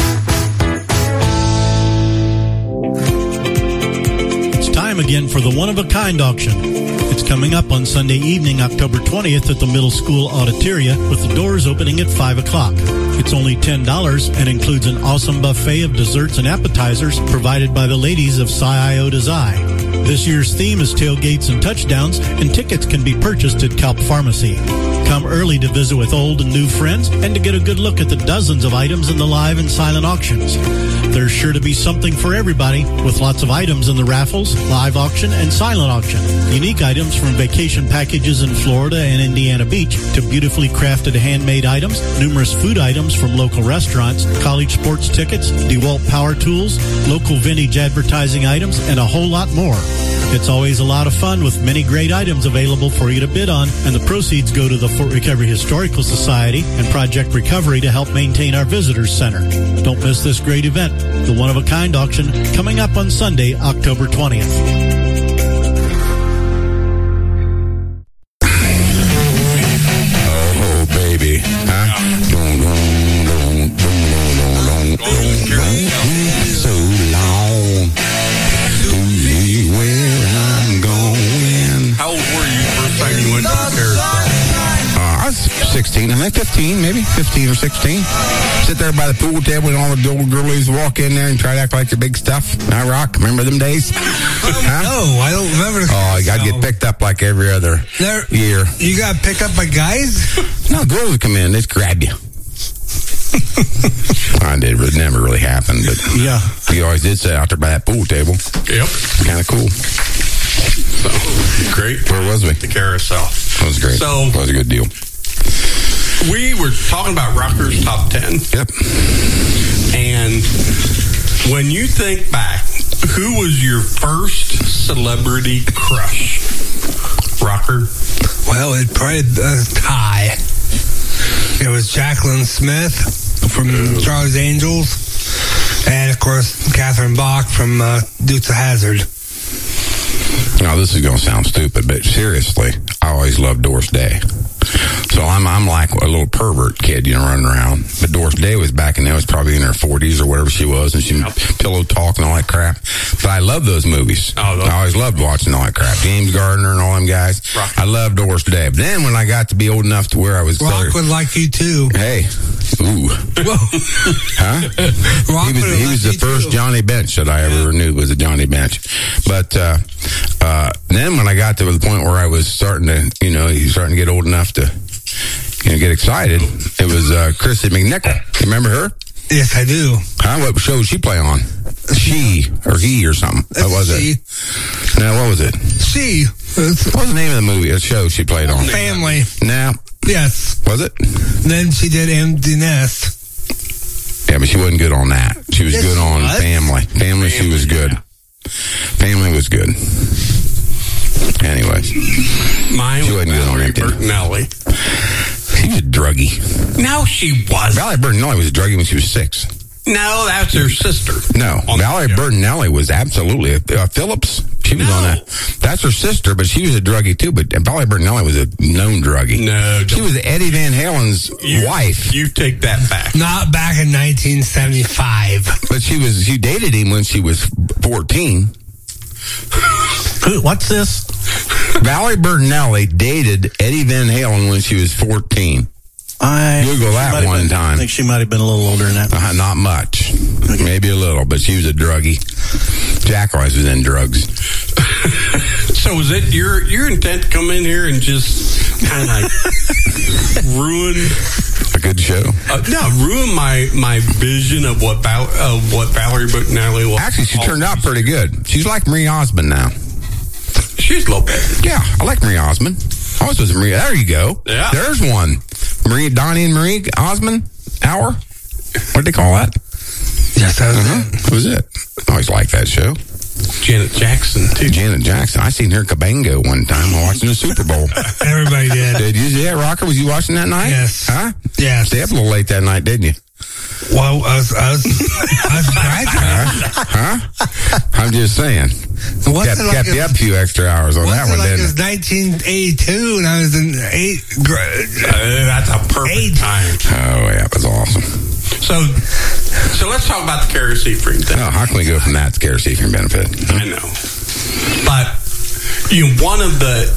It's time again for the one-of-a-kind auction. It's coming up on Sunday evening, October 20th at the Middle School Auditoria, with the doors opening at 5 o'clock. It's only $10 and includes an awesome buffet of desserts and appetizers provided by the ladies of Psi Iota Xi. This year's theme is tailgates and touchdowns, and tickets can be purchased at Kalp Pharmacy. Come early to visit with old and new friends and to get a good look at the dozens of items in the live and silent auctions. There's sure to be something for everybody, with lots of items in the raffles, live auction, and silent auction. Unique items from vacation packages in Florida and Indiana Beach to beautifully crafted handmade items, numerous food items from local restaurants, college sports tickets, DeWalt power tools, local vintage advertising items, and a whole lot more. It's always a lot of fun with many great items available for you to bid on, and the proceeds go to the Fort Recovery Historical Society and Project Recovery to help maintain our Visitors Center. Don't miss this great event, the one-of-a-kind auction, coming up on Sunday, October 20th. Oh, baby. Huh? So long. Where I'm going. How old were you first time you went to the carousel? I was 16, I think 15, maybe 15 or 16. Sit there by the pool table and all the old girlies walk in there and try to act like the big stuff. I rock. Remember them days? Huh? No, I don't remember. Oh, I'd get picked up like every other year. You got picked up by guys? No, girls would come in. They'd grab you. It never really happened, but yeah, you always did sit out there by that pool table. Yep. Kind of cool. So, great. Where was we? The carousel. That was great. So, that was a good deal. We were talking about Rockers Top 10. Yep. And when you think back, who was your first celebrity crush? Rocker? Well, it probably Ty. It was Jacqueline Smith from Charlie's Angels, and of course Catherine Bach from Dukes of Hazzard. Now this is going to sound stupid, but seriously, I always loved Doris Day. So I'm like a little pervert kid, running around. But Doris Day was back in there, was probably in her 40s or whatever she was, and she pillow talk and all that crap. But I love those movies. I always loved watching all that crap. James Gardner and all them guys. I loved Doris Day. But then when I got to be old enough to where I was... Rock would like you too. Hey. Ooh. Whoa. Huh? He was the first Johnny Bench that I ever knew was a Johnny Bench. But then when I got to the point where I was starting to, starting to get old enough to get excited, it was Chrissy McNichol. You remember her? Yes, I do. Huh? What show did she play on? She or he or something. What was it? No, what was it? She. What was the name of the movie? A show she played on? Family. No. Yes. Was it? Then she did Empty Nest. Yeah, but she wasn't good on that. She was good on Family. Family, she was good. Family was good. Anyways. Mine she wasn't good on Valerie Bertinelli. She was a druggie. No, she wasn't. Valerie Bertinelli was a druggie when she was 6. No, that's her sister. No, Valerie Bertinelli was absolutely Phillips. She was on that. That's her sister, but she was a druggie too. But Valerie Bertinelli was a known druggie. No, she was Eddie Van Halen's wife. You take that back. Not back in 1975. But she dated him when she was 14. What's this? Valerie Bertinelli dated Eddie Van Halen when she was 14. Google that one time. I think she might have been a little older than that. Not much. Okay. Maybe a little, but she was a druggie. Jack always was in drugs. So was it your intent to come in here and just kind of like ruin a good show? Ruin my vision of what Valerie Bertinelli was. Actually, she turned out pretty good. She's like Marie Osmond now. She's a little bit. Yeah, I like Marie Osmond. Always was Marie. There you go. Yeah. There's one. Donnie and Marie Osmond hour. What'd they call that? Yes, that was it. I always liked that show. Janet Jackson, too. Janet Jackson. I seen her at Cabango one time while watching the Super Bowl. Everybody did. Did you? Yeah, Rocker, was you watching that night? Yes. Huh? Yes. Stay up a little late that night, didn't you? Well, I was graduating. Huh? I'm just saying. Kept you up a few extra hours on that one, didn't it? It was 1982 and I was in 8th grade. That's a perfect time. Oh, yeah, it was awesome. So let's talk about the Kara Seafried thing. Oh, how can we go from that to Kara Seafried benefit? I know. But one of the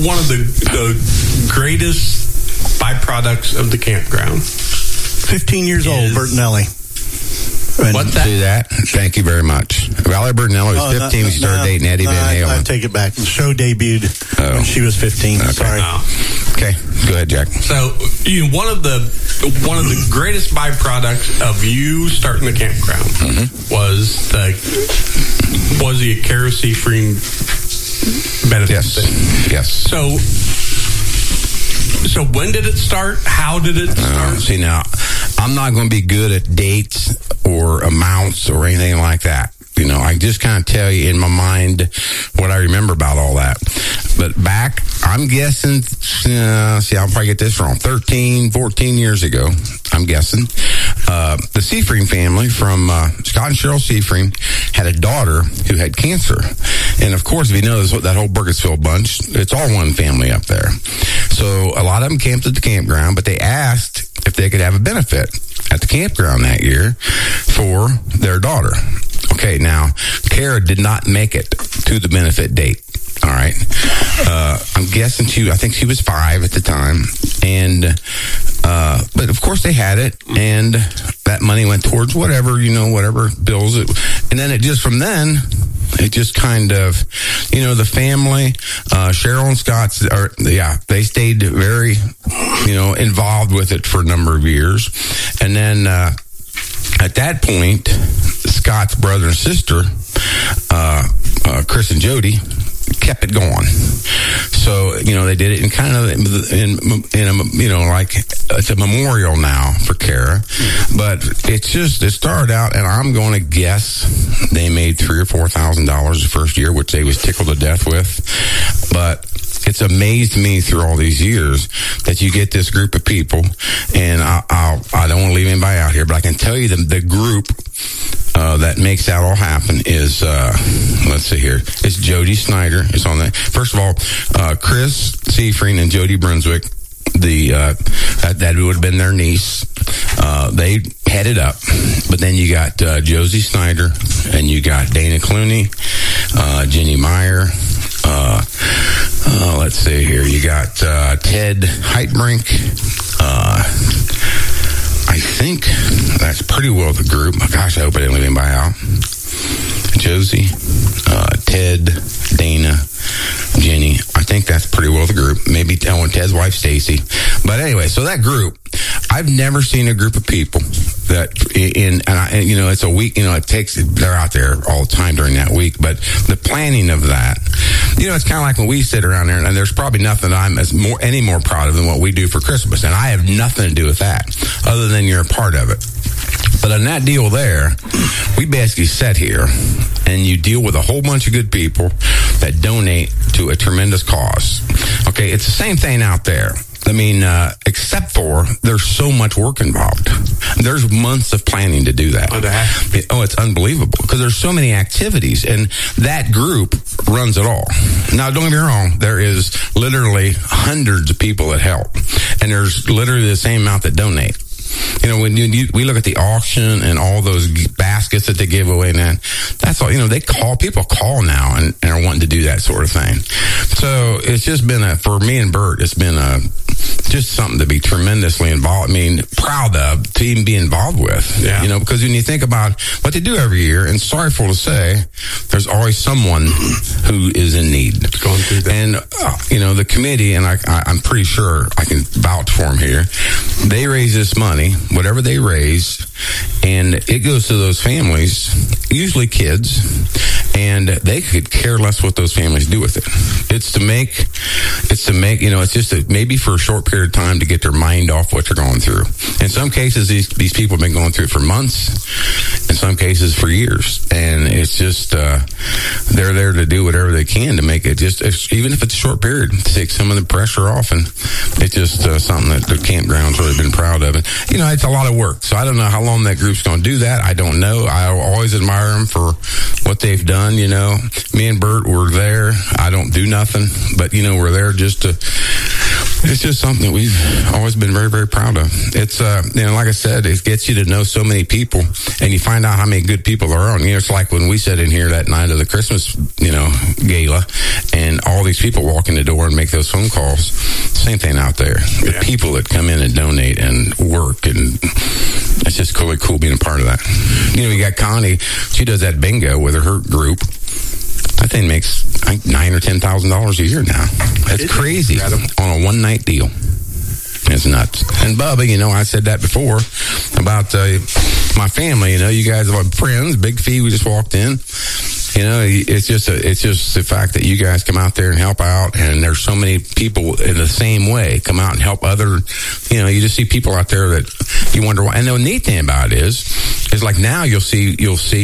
greatest byproducts of the campground. 15 years old, Bertinelli. What's that? Do that. Thank you very much. Valerie Bertinelli was 15 when she started dating Eddie Van Halen. I take it back. The show debuted when she was 15. Okay. Sorry. Okay, go ahead, Jack. So, one of the greatest byproducts of you starting the campground was the Kara Seafried benefit thing. Yes. So when did it start? How did it start? See, now, I'm not going to be good at dates or amounts or anything like that. You know, I just kind of tell you in my mind what I remember about all that. But back, I'm guessing, I'll probably get this wrong, 13, 14 years ago, I'm guessing, the Seafried family from Scott and Cheryl Seafried had a daughter who had cancer. And of course, if you know that whole Burkittsville bunch, it's all one family up there. So a lot of them camped at the campground, but they asked if they could have a benefit at the campground that year for their daughter. Okay, now, Kara did not make it to the benefit date. All right. I'm guessing I think she was 5 at the time. And, but of course they had it. And that money went towards whatever bills it. And then it just kind of, the family, Cheryl and Scott, they stayed very, involved with it for a number of years. And then, at that point, Scott's brother and sister, Chris and Jody, kept it going. So, they did it in kind of in like it's a memorial now for Kara. But it started out, and I'm going to guess they made $3,000 or $4,000 the first year, which they was tickled to death with. But it's amazed me through all these years that you get this group of people, and I don't want to leave anybody out here, but I can tell you the group that makes that all happen is, let's see here, it's Jody Snyder is on that. First of all, Chris Seafried and Jody Brunswick, that would have been their niece. They headed up, but then you got Josie Snyder, and you got Dana Clooney, Jenny Meyer. Let's see here. You got Ted Heitbrink. I think that's pretty well the group. Gosh, I hope I didn't leave anybody out. Josie, Ted, Dana, Jenny. I think that's pretty well the group. Maybe Ted's wife, Stacy. But anyway, so that group, I've never seen a group of people that it's a week, they're out there all the time during that week, but the planning of that, it's kind of like when we sit around there, and there's probably nothing that I'm any more proud of than what we do for Christmas. And I have nothing to do with that other than you're a part of it. But on that deal there, we basically sit here and you deal with a whole bunch of good people that donate to a tremendous cause. Okay, it's the same thing out there. I mean, except for there's so much work involved. There's months of planning to do that. Oh, it's unbelievable because there's so many activities, and that group runs it all. Now, don't get me wrong. There is literally hundreds of people that help, and there's literally the same amount that donate. You know, when we look at the auction and all those baskets that they give away, man, that's all, you know, people call now and are wanting to do that sort of thing. So it's just been for me and Bert, it's been just something to be tremendously involved. I mean, proud of to even be involved with, you know, because when you think about what they do every year, and sorrowful to say, there's always someone who is in need. Going through that. And, you know, the committee, and I'm pretty sure I can vouch for them here, they raise this money, whatever they raise, and it goes to those families, usually kids, and they could care less what those families do with it. It's to make, you know, it's just maybe for a short period of time to get their mind off what they're going through. In some cases, these people have been going through it for months, in some cases for years, and it's just, they're there to do whatever they can to make it just, even if it's a short period, to take some of the pressure off, and it's just something that the campground's really been proud of. And, you know, it's a lot of work, so I don't know how long that group's going to do that. I don't know. I always admire them for what they've done, you know. Me and Bert were there. I don't do nothing, but, you know, we're there just to, it's just something that we've always been very, very proud of. It's, you know, like I said, it gets you to know so many people, and you find out how many good people there are. And, you know, it's like when we sat in here that night of the Christmas, you know, gala, and all these people walk in the door and make those phone calls. Same thing out there. The people that come in and donate and work, and it's just really cool being a part of that. You know, you got Connie. She does that bingo with her group. That thing makes $9,000 or $10,000 a year now. That's crazy on a one-night deal. It's nuts. And Bubba, you know, I said that before about my family. You know, you guys are friends. Big Fee, we just walked in. You know, it's just the fact that you guys come out there and help out, and there's so many people in the same way come out and help other. You know, you just see people out there that you wonder why. And the neat thing about it is like now you'll see.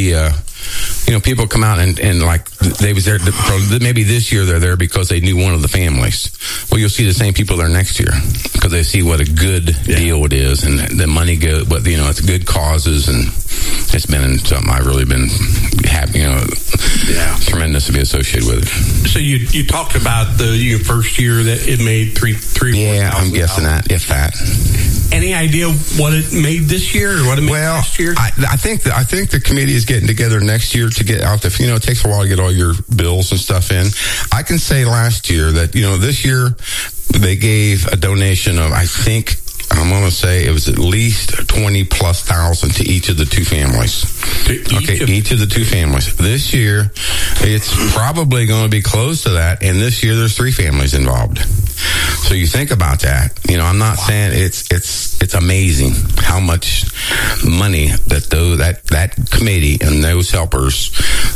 You know, people come out and like they was there, maybe this year they're there because they knew one of the families. Well, you'll see the same people there next year because they see what a good deal it is, and the money goes, but, you know, it's good causes, and it's been something I've really been happy, you know, tremendous to be associated with it. So you talked about your first year that it made three. Yeah, I'm guessing that, if that. Any idea what it made this year or what it made last year? I think the committee is getting together next year to get out the, you know, it takes a while to get all your bills and stuff in. I can say last year that, you know, this year they gave a donation of, I think, I'm going to say it was at least 20,000+ to each of the two families. Each of the two families. This year, it's probably going to be close to that, and this year there's 3 families involved. So you think about that. You know, I'm not saying it's amazing how much money that committee and those helpers.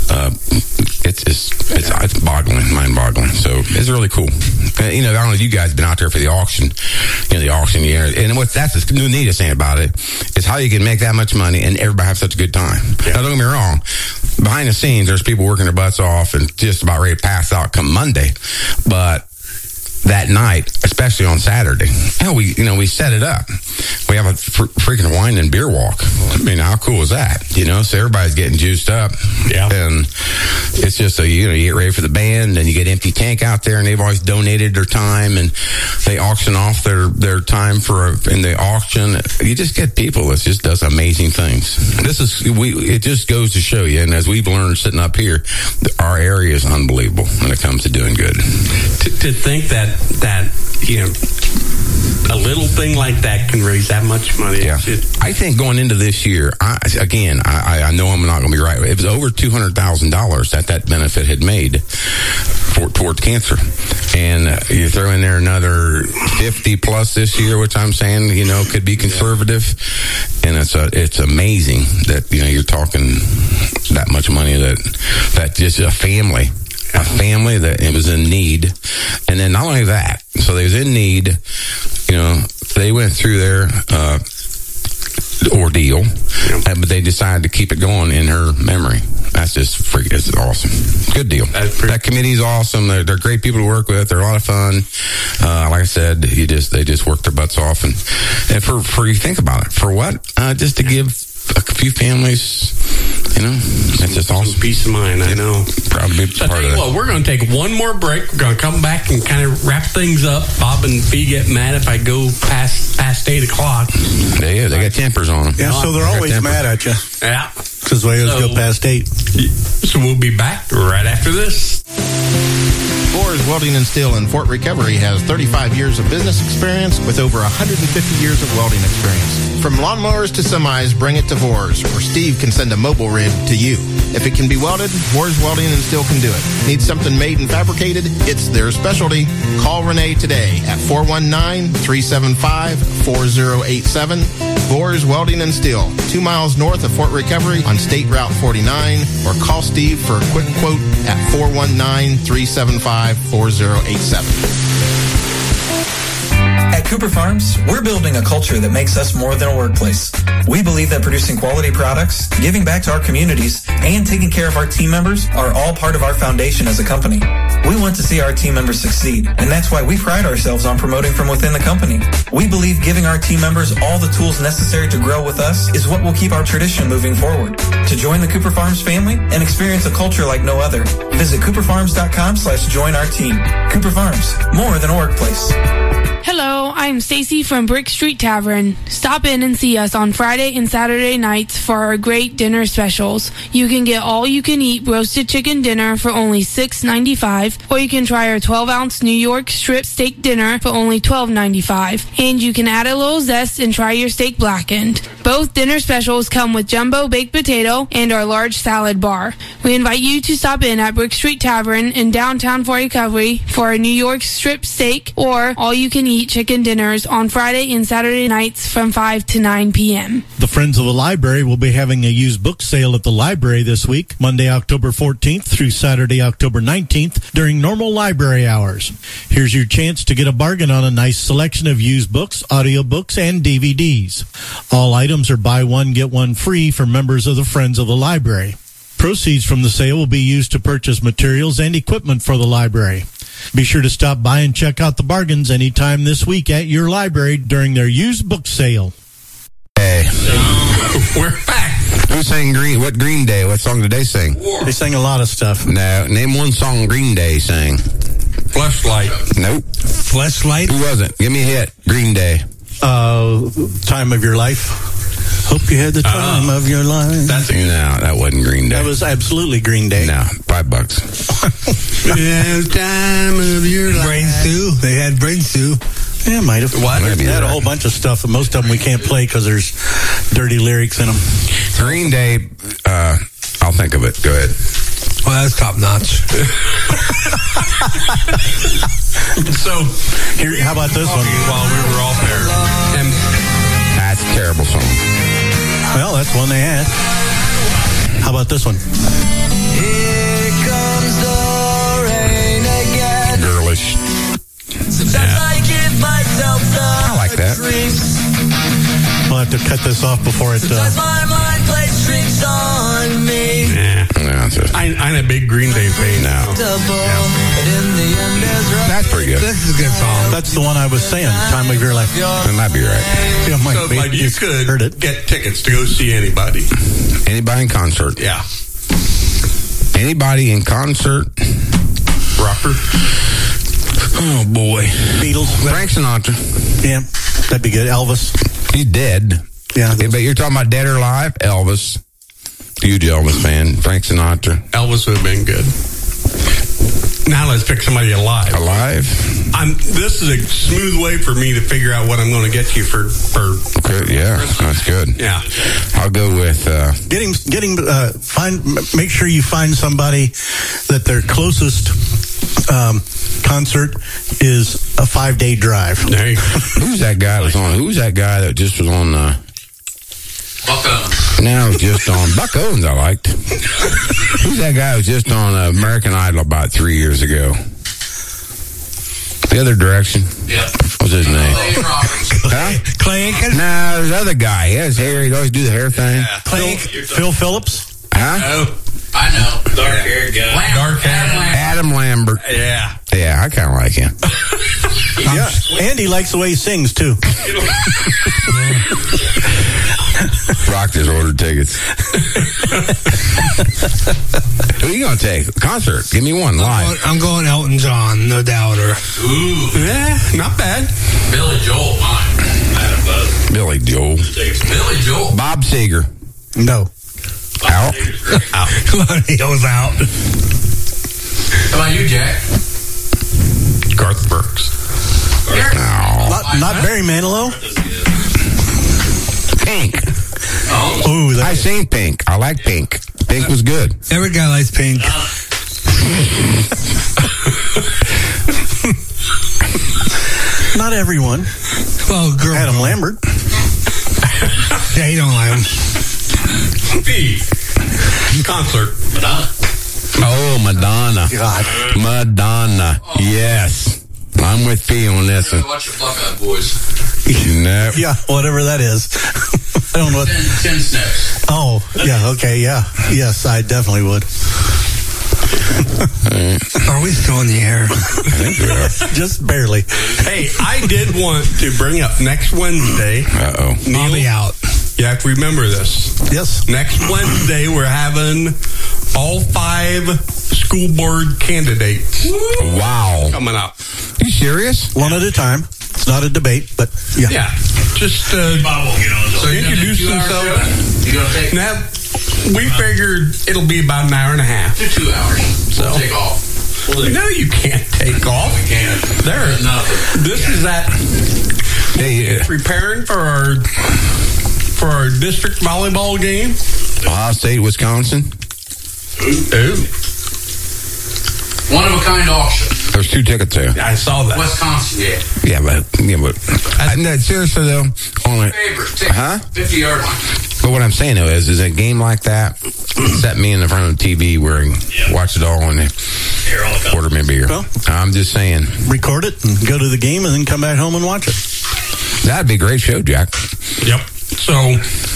It's boggling, mind-boggling. So it's really cool. You know, I don't know if you guys have been out there for the auction, you know, the auction year. And that's the neatest thing about it is how you can make that much money and everybody have such a good time. Yeah. Now, don't get me wrong. Behind the scenes, there's people working their butts off and just about ready to pass out come Monday. But that night, especially on Saturday, we set it up. We have a freaking wine and beer walk. I mean, how cool is that? You know, so everybody's getting juiced up. Yeah. And it's just you get ready for the band, and you get empty tank out there, and they've always donated their time, and they auction off their time in the auction. You just get people that just does amazing things. It just goes to show you, and as we've learned sitting up here, our area is unbelievable when it comes to doing good. To think that you know, a little thing like that can raise that much money. Yeah. I think going into this year, I know I'm not going to be right. It was over $200,000 that benefit had made toward cancer. And you throw in there another 50+ this year, which I'm saying, you know, could be conservative. And it's amazing that, you know, you're talking that much money that just a family that it was in need. And then not only that, so they was in need, you know, they went through there, ordeal, but they decided to keep it going in her memory. That's just it's awesome. Good deal. That committee is awesome. They're great people to work with. They're a lot of fun. Like I said, they just work their butts off, and for you think about it, for what? Just to give a few families, that's just awesome. Some peace of mind, I know. Proud to be part of that. Well, we're going to take one more break. We're going to come back and kind of wrap things up. Bob and Fee get mad if I go past 8 o'clock. They got tempers on them. Yeah, so they're always mad at you. Yeah. Because we always go past 8. So we'll be back right after this. Boers Welding and Steel in Fort Recovery has 35 years of business experience with over 150 years of welding experience. From lawnmowers to semis, bring it to Boers, or Steve can send a mobile rig to you. If it can be welded, Boers Welding and Steel can do it. Need something made and fabricated? It's their specialty. Call Renee today at 419-375-4087. Boers Welding and Steel, 2 miles north of Fort Recovery on State Route 49, or call Steve for a quick quote at 419-375-4087. At Cooper Farms, we're building a culture that makes us more than a workplace. We believe that producing quality products, giving back to our communities, and taking care of our team members are all part of our foundation as a company. We want to see our team members succeed, and that's why we pride ourselves on promoting from within the company. We believe giving our team members all the tools necessary to grow with us is what will keep our tradition moving forward. To join the Cooper Farms family and experience a culture like no other, visit cooperfarms.com/join our team. Cooper Farms, more than a workplace. Hello, I'm Stacy from Brick Street Tavern. Stop in and see us on Friday and Saturday nights for our great dinner specials. You can get all-you-can-eat roasted chicken dinner for only $6.95, or you can try our 12-ounce New York strip steak dinner for only $12.95. And you can add a little zest and try your steak blackened. Both dinner specials come with jumbo baked potato and our large salad bar. We invite you to stop in at Brick Street Tavern in downtown Fort Recovery for a New York strip steak or all-you-can-eat chicken dinners on Friday and Saturday nights from 5 to 9 p.m. The Friends of the Library will be having a used book sale at the library this week, Monday, October 14th through Saturday, October 19th, during normal library hours. Here's your chance to get a bargain on a nice selection of used books, audiobooks, and DVDs. All items are buy one, get one free for members of the Friends of the Library. Proceeds from the sale will be used to purchase materials and equipment for the library. Be sure to stop by and check out the bargains anytime this week at your library during their used book sale. Hey. We're back. Who sang What Green Day? What song did they sing? They sang a lot of stuff. No, name one song Green Day sang. Fleshlight. Nope. Fleshlight? Who was it? Give me a hit. Green Day. Time of Your Life. Hope you had the time of your life. No, that wasn't Green Day. That was absolutely Green Day. No, $5. Time of your life. Brain Stew. They had Brain Stew. Yeah, might have. What? They had a whole bunch of stuff, and most of them we can't play because there's dirty lyrics in them. Green Day, I'll think of it. Go ahead. Well, that's top notch. So, How about this one? While we were off there. And that's a terrible song. Well, that's one they had. How about this one? Here comes the rain again. Girlish. Sometimes I give myself the I like that. We'll have to cut this off before it... Sometimes my mind plays tricks on me. yeah. No, I'm a big Green Day fan now. But in the end, that's pretty good. This is a good song. That's the one I was saying, Time of Your Life. That might be right. Yeah, might So, be. like, you could heard it. get tickets to go see anybody. Anybody in concert? Yeah. Anybody in concert? Rocker. Oh, boy. Beatles. Frank Sinatra. Yeah, that'd be good. Elvis. He's dead. Yeah. But you're talking about dead or alive? Elvis. Huge Elvis fan. Frank Sinatra. Elvis would have been good. Now let's pick somebody alive. Alive? This is a smooth way for me to figure out what I'm going to get you for Okay, yeah, that's good. Yeah. I'll go with make sure you find somebody that their closest concert is a 5-day drive. There you go. Who's that guy that just was on Buck Owens. now just on Buck Owens I liked. Who's that guy who was just on American Idol about 3 years ago? The other direction. Yeah. What's his name? Huh? Clay Aiken? No, there's other guy. He has hair. He'd always do the hair thing. Clay Phil Phillips? Huh? Oh, I know. Dark haired guy. dark hair. Adam Lambert. Yeah. Yeah, I kind of like him. Yeah. And he likes the way he sings, too. Rock just ordered tickets. Who are you going to take? Concert. Give me one live. I'm going Elton John, no doubter. Ooh. Yeah, not bad. Billy Joel, mine. I had a buzz. Billy Joel. Billy Joel. Bob Seger. No. Out. He was out. How about you, Jack? Garth Brooks. Not Barry Manilow? Pink. Ooh, I seen Pink. I like Pink. Pink was good. Every guy likes Pink. Not everyone. Well, girl. Adam Lambert. Yeah, you don't like him. Concert. Madonna. Oh, Madonna. God. Madonna. Yes. I'm with P on this one. Watch your Buckeye Boys. No. Yeah, whatever that is. I don't know what. 10 snaps. Oh, yeah, okay, yeah. Yes, I definitely would. Are we still in the air? I think we are. Just barely. Hey, I did want to bring up next Wednesday. Uh-oh. I'll be out. You have to remember this. Yes. Next Wednesday, we're having all 5 school board candidates. Wow. Coming up. You serious? One at a time. It's not a debate, but yeah. Yeah. Just So introduce themselves. You gonna take Now, we figured it'll be about an hour and a half. 2 hours. So We'll take off. No, you can't take off. We can. There. Nothing. This is that preparing for our district volleyball game. Ohio State, Wisconsin. Ooh. One of a kind auction. There's 2 tickets there. I saw that. Wisconsin, yeah. Yeah, but no, seriously though, only Favors. Take 50-yard line. But what I'm saying though is a game like that set me in the front of the TV where watch it all and order me a beer. Well, I'm just saying, record it and go to the game and then come back home and watch it. that'd be a great show, Jack. Yep. So,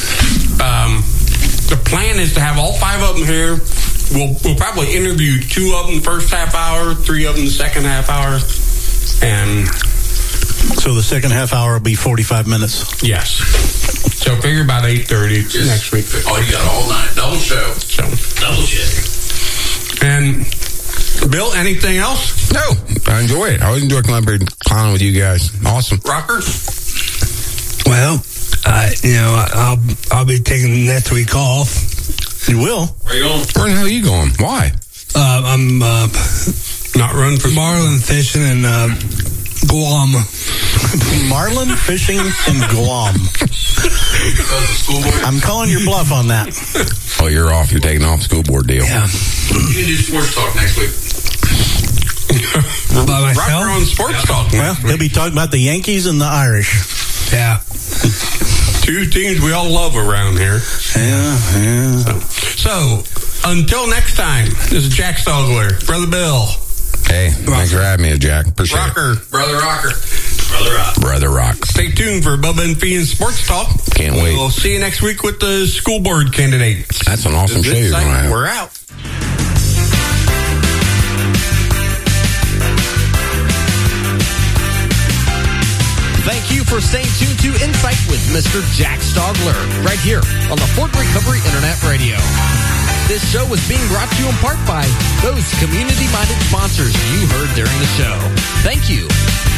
the plan is to have all 5 of them here. We'll probably interview 2 of them the first half hour, 3 of them the second half hour, and so the second half hour will be 45 minutes. Yes. So figure about 8:30 next week. Oh, you got all night. Double show. So double shit. And Bill, anything else? No, I enjoy it. I always enjoy clowning with you guys. Awesome. Rocker? Well, I'll be taking next week off. You will? Where you going? Where the hell are you going? Why? I'm not running for marlin fishing in Guam. Marlin fishing in Guam. I'm calling your bluff on that. Oh, you're off. You're taking off school board deal. Yeah. You can do sports talk next week. By myself? Rocker on sports talk. Well, he'll be talking about the Yankees and the Irish. Yeah. 2 teams we all love around here. Yeah. So until next time, this is Jack Stogler, Brother Bill. Hey, thanks for having me, Jack. Appreciate Rocker. Brother Rocker. Brother Rock. Stay tuned for Bubba and Fee and Sports Talk. Can't wait. We'll see you next week with the school board candidates. That's an awesome show you're going to have. We're out. Thank you for staying tuned to Insight with Mr. Jack Stogler, right here on the Fort Recovery Internet Radio. This show was being brought to you in part by those community-minded sponsors you heard during the show. Thank you.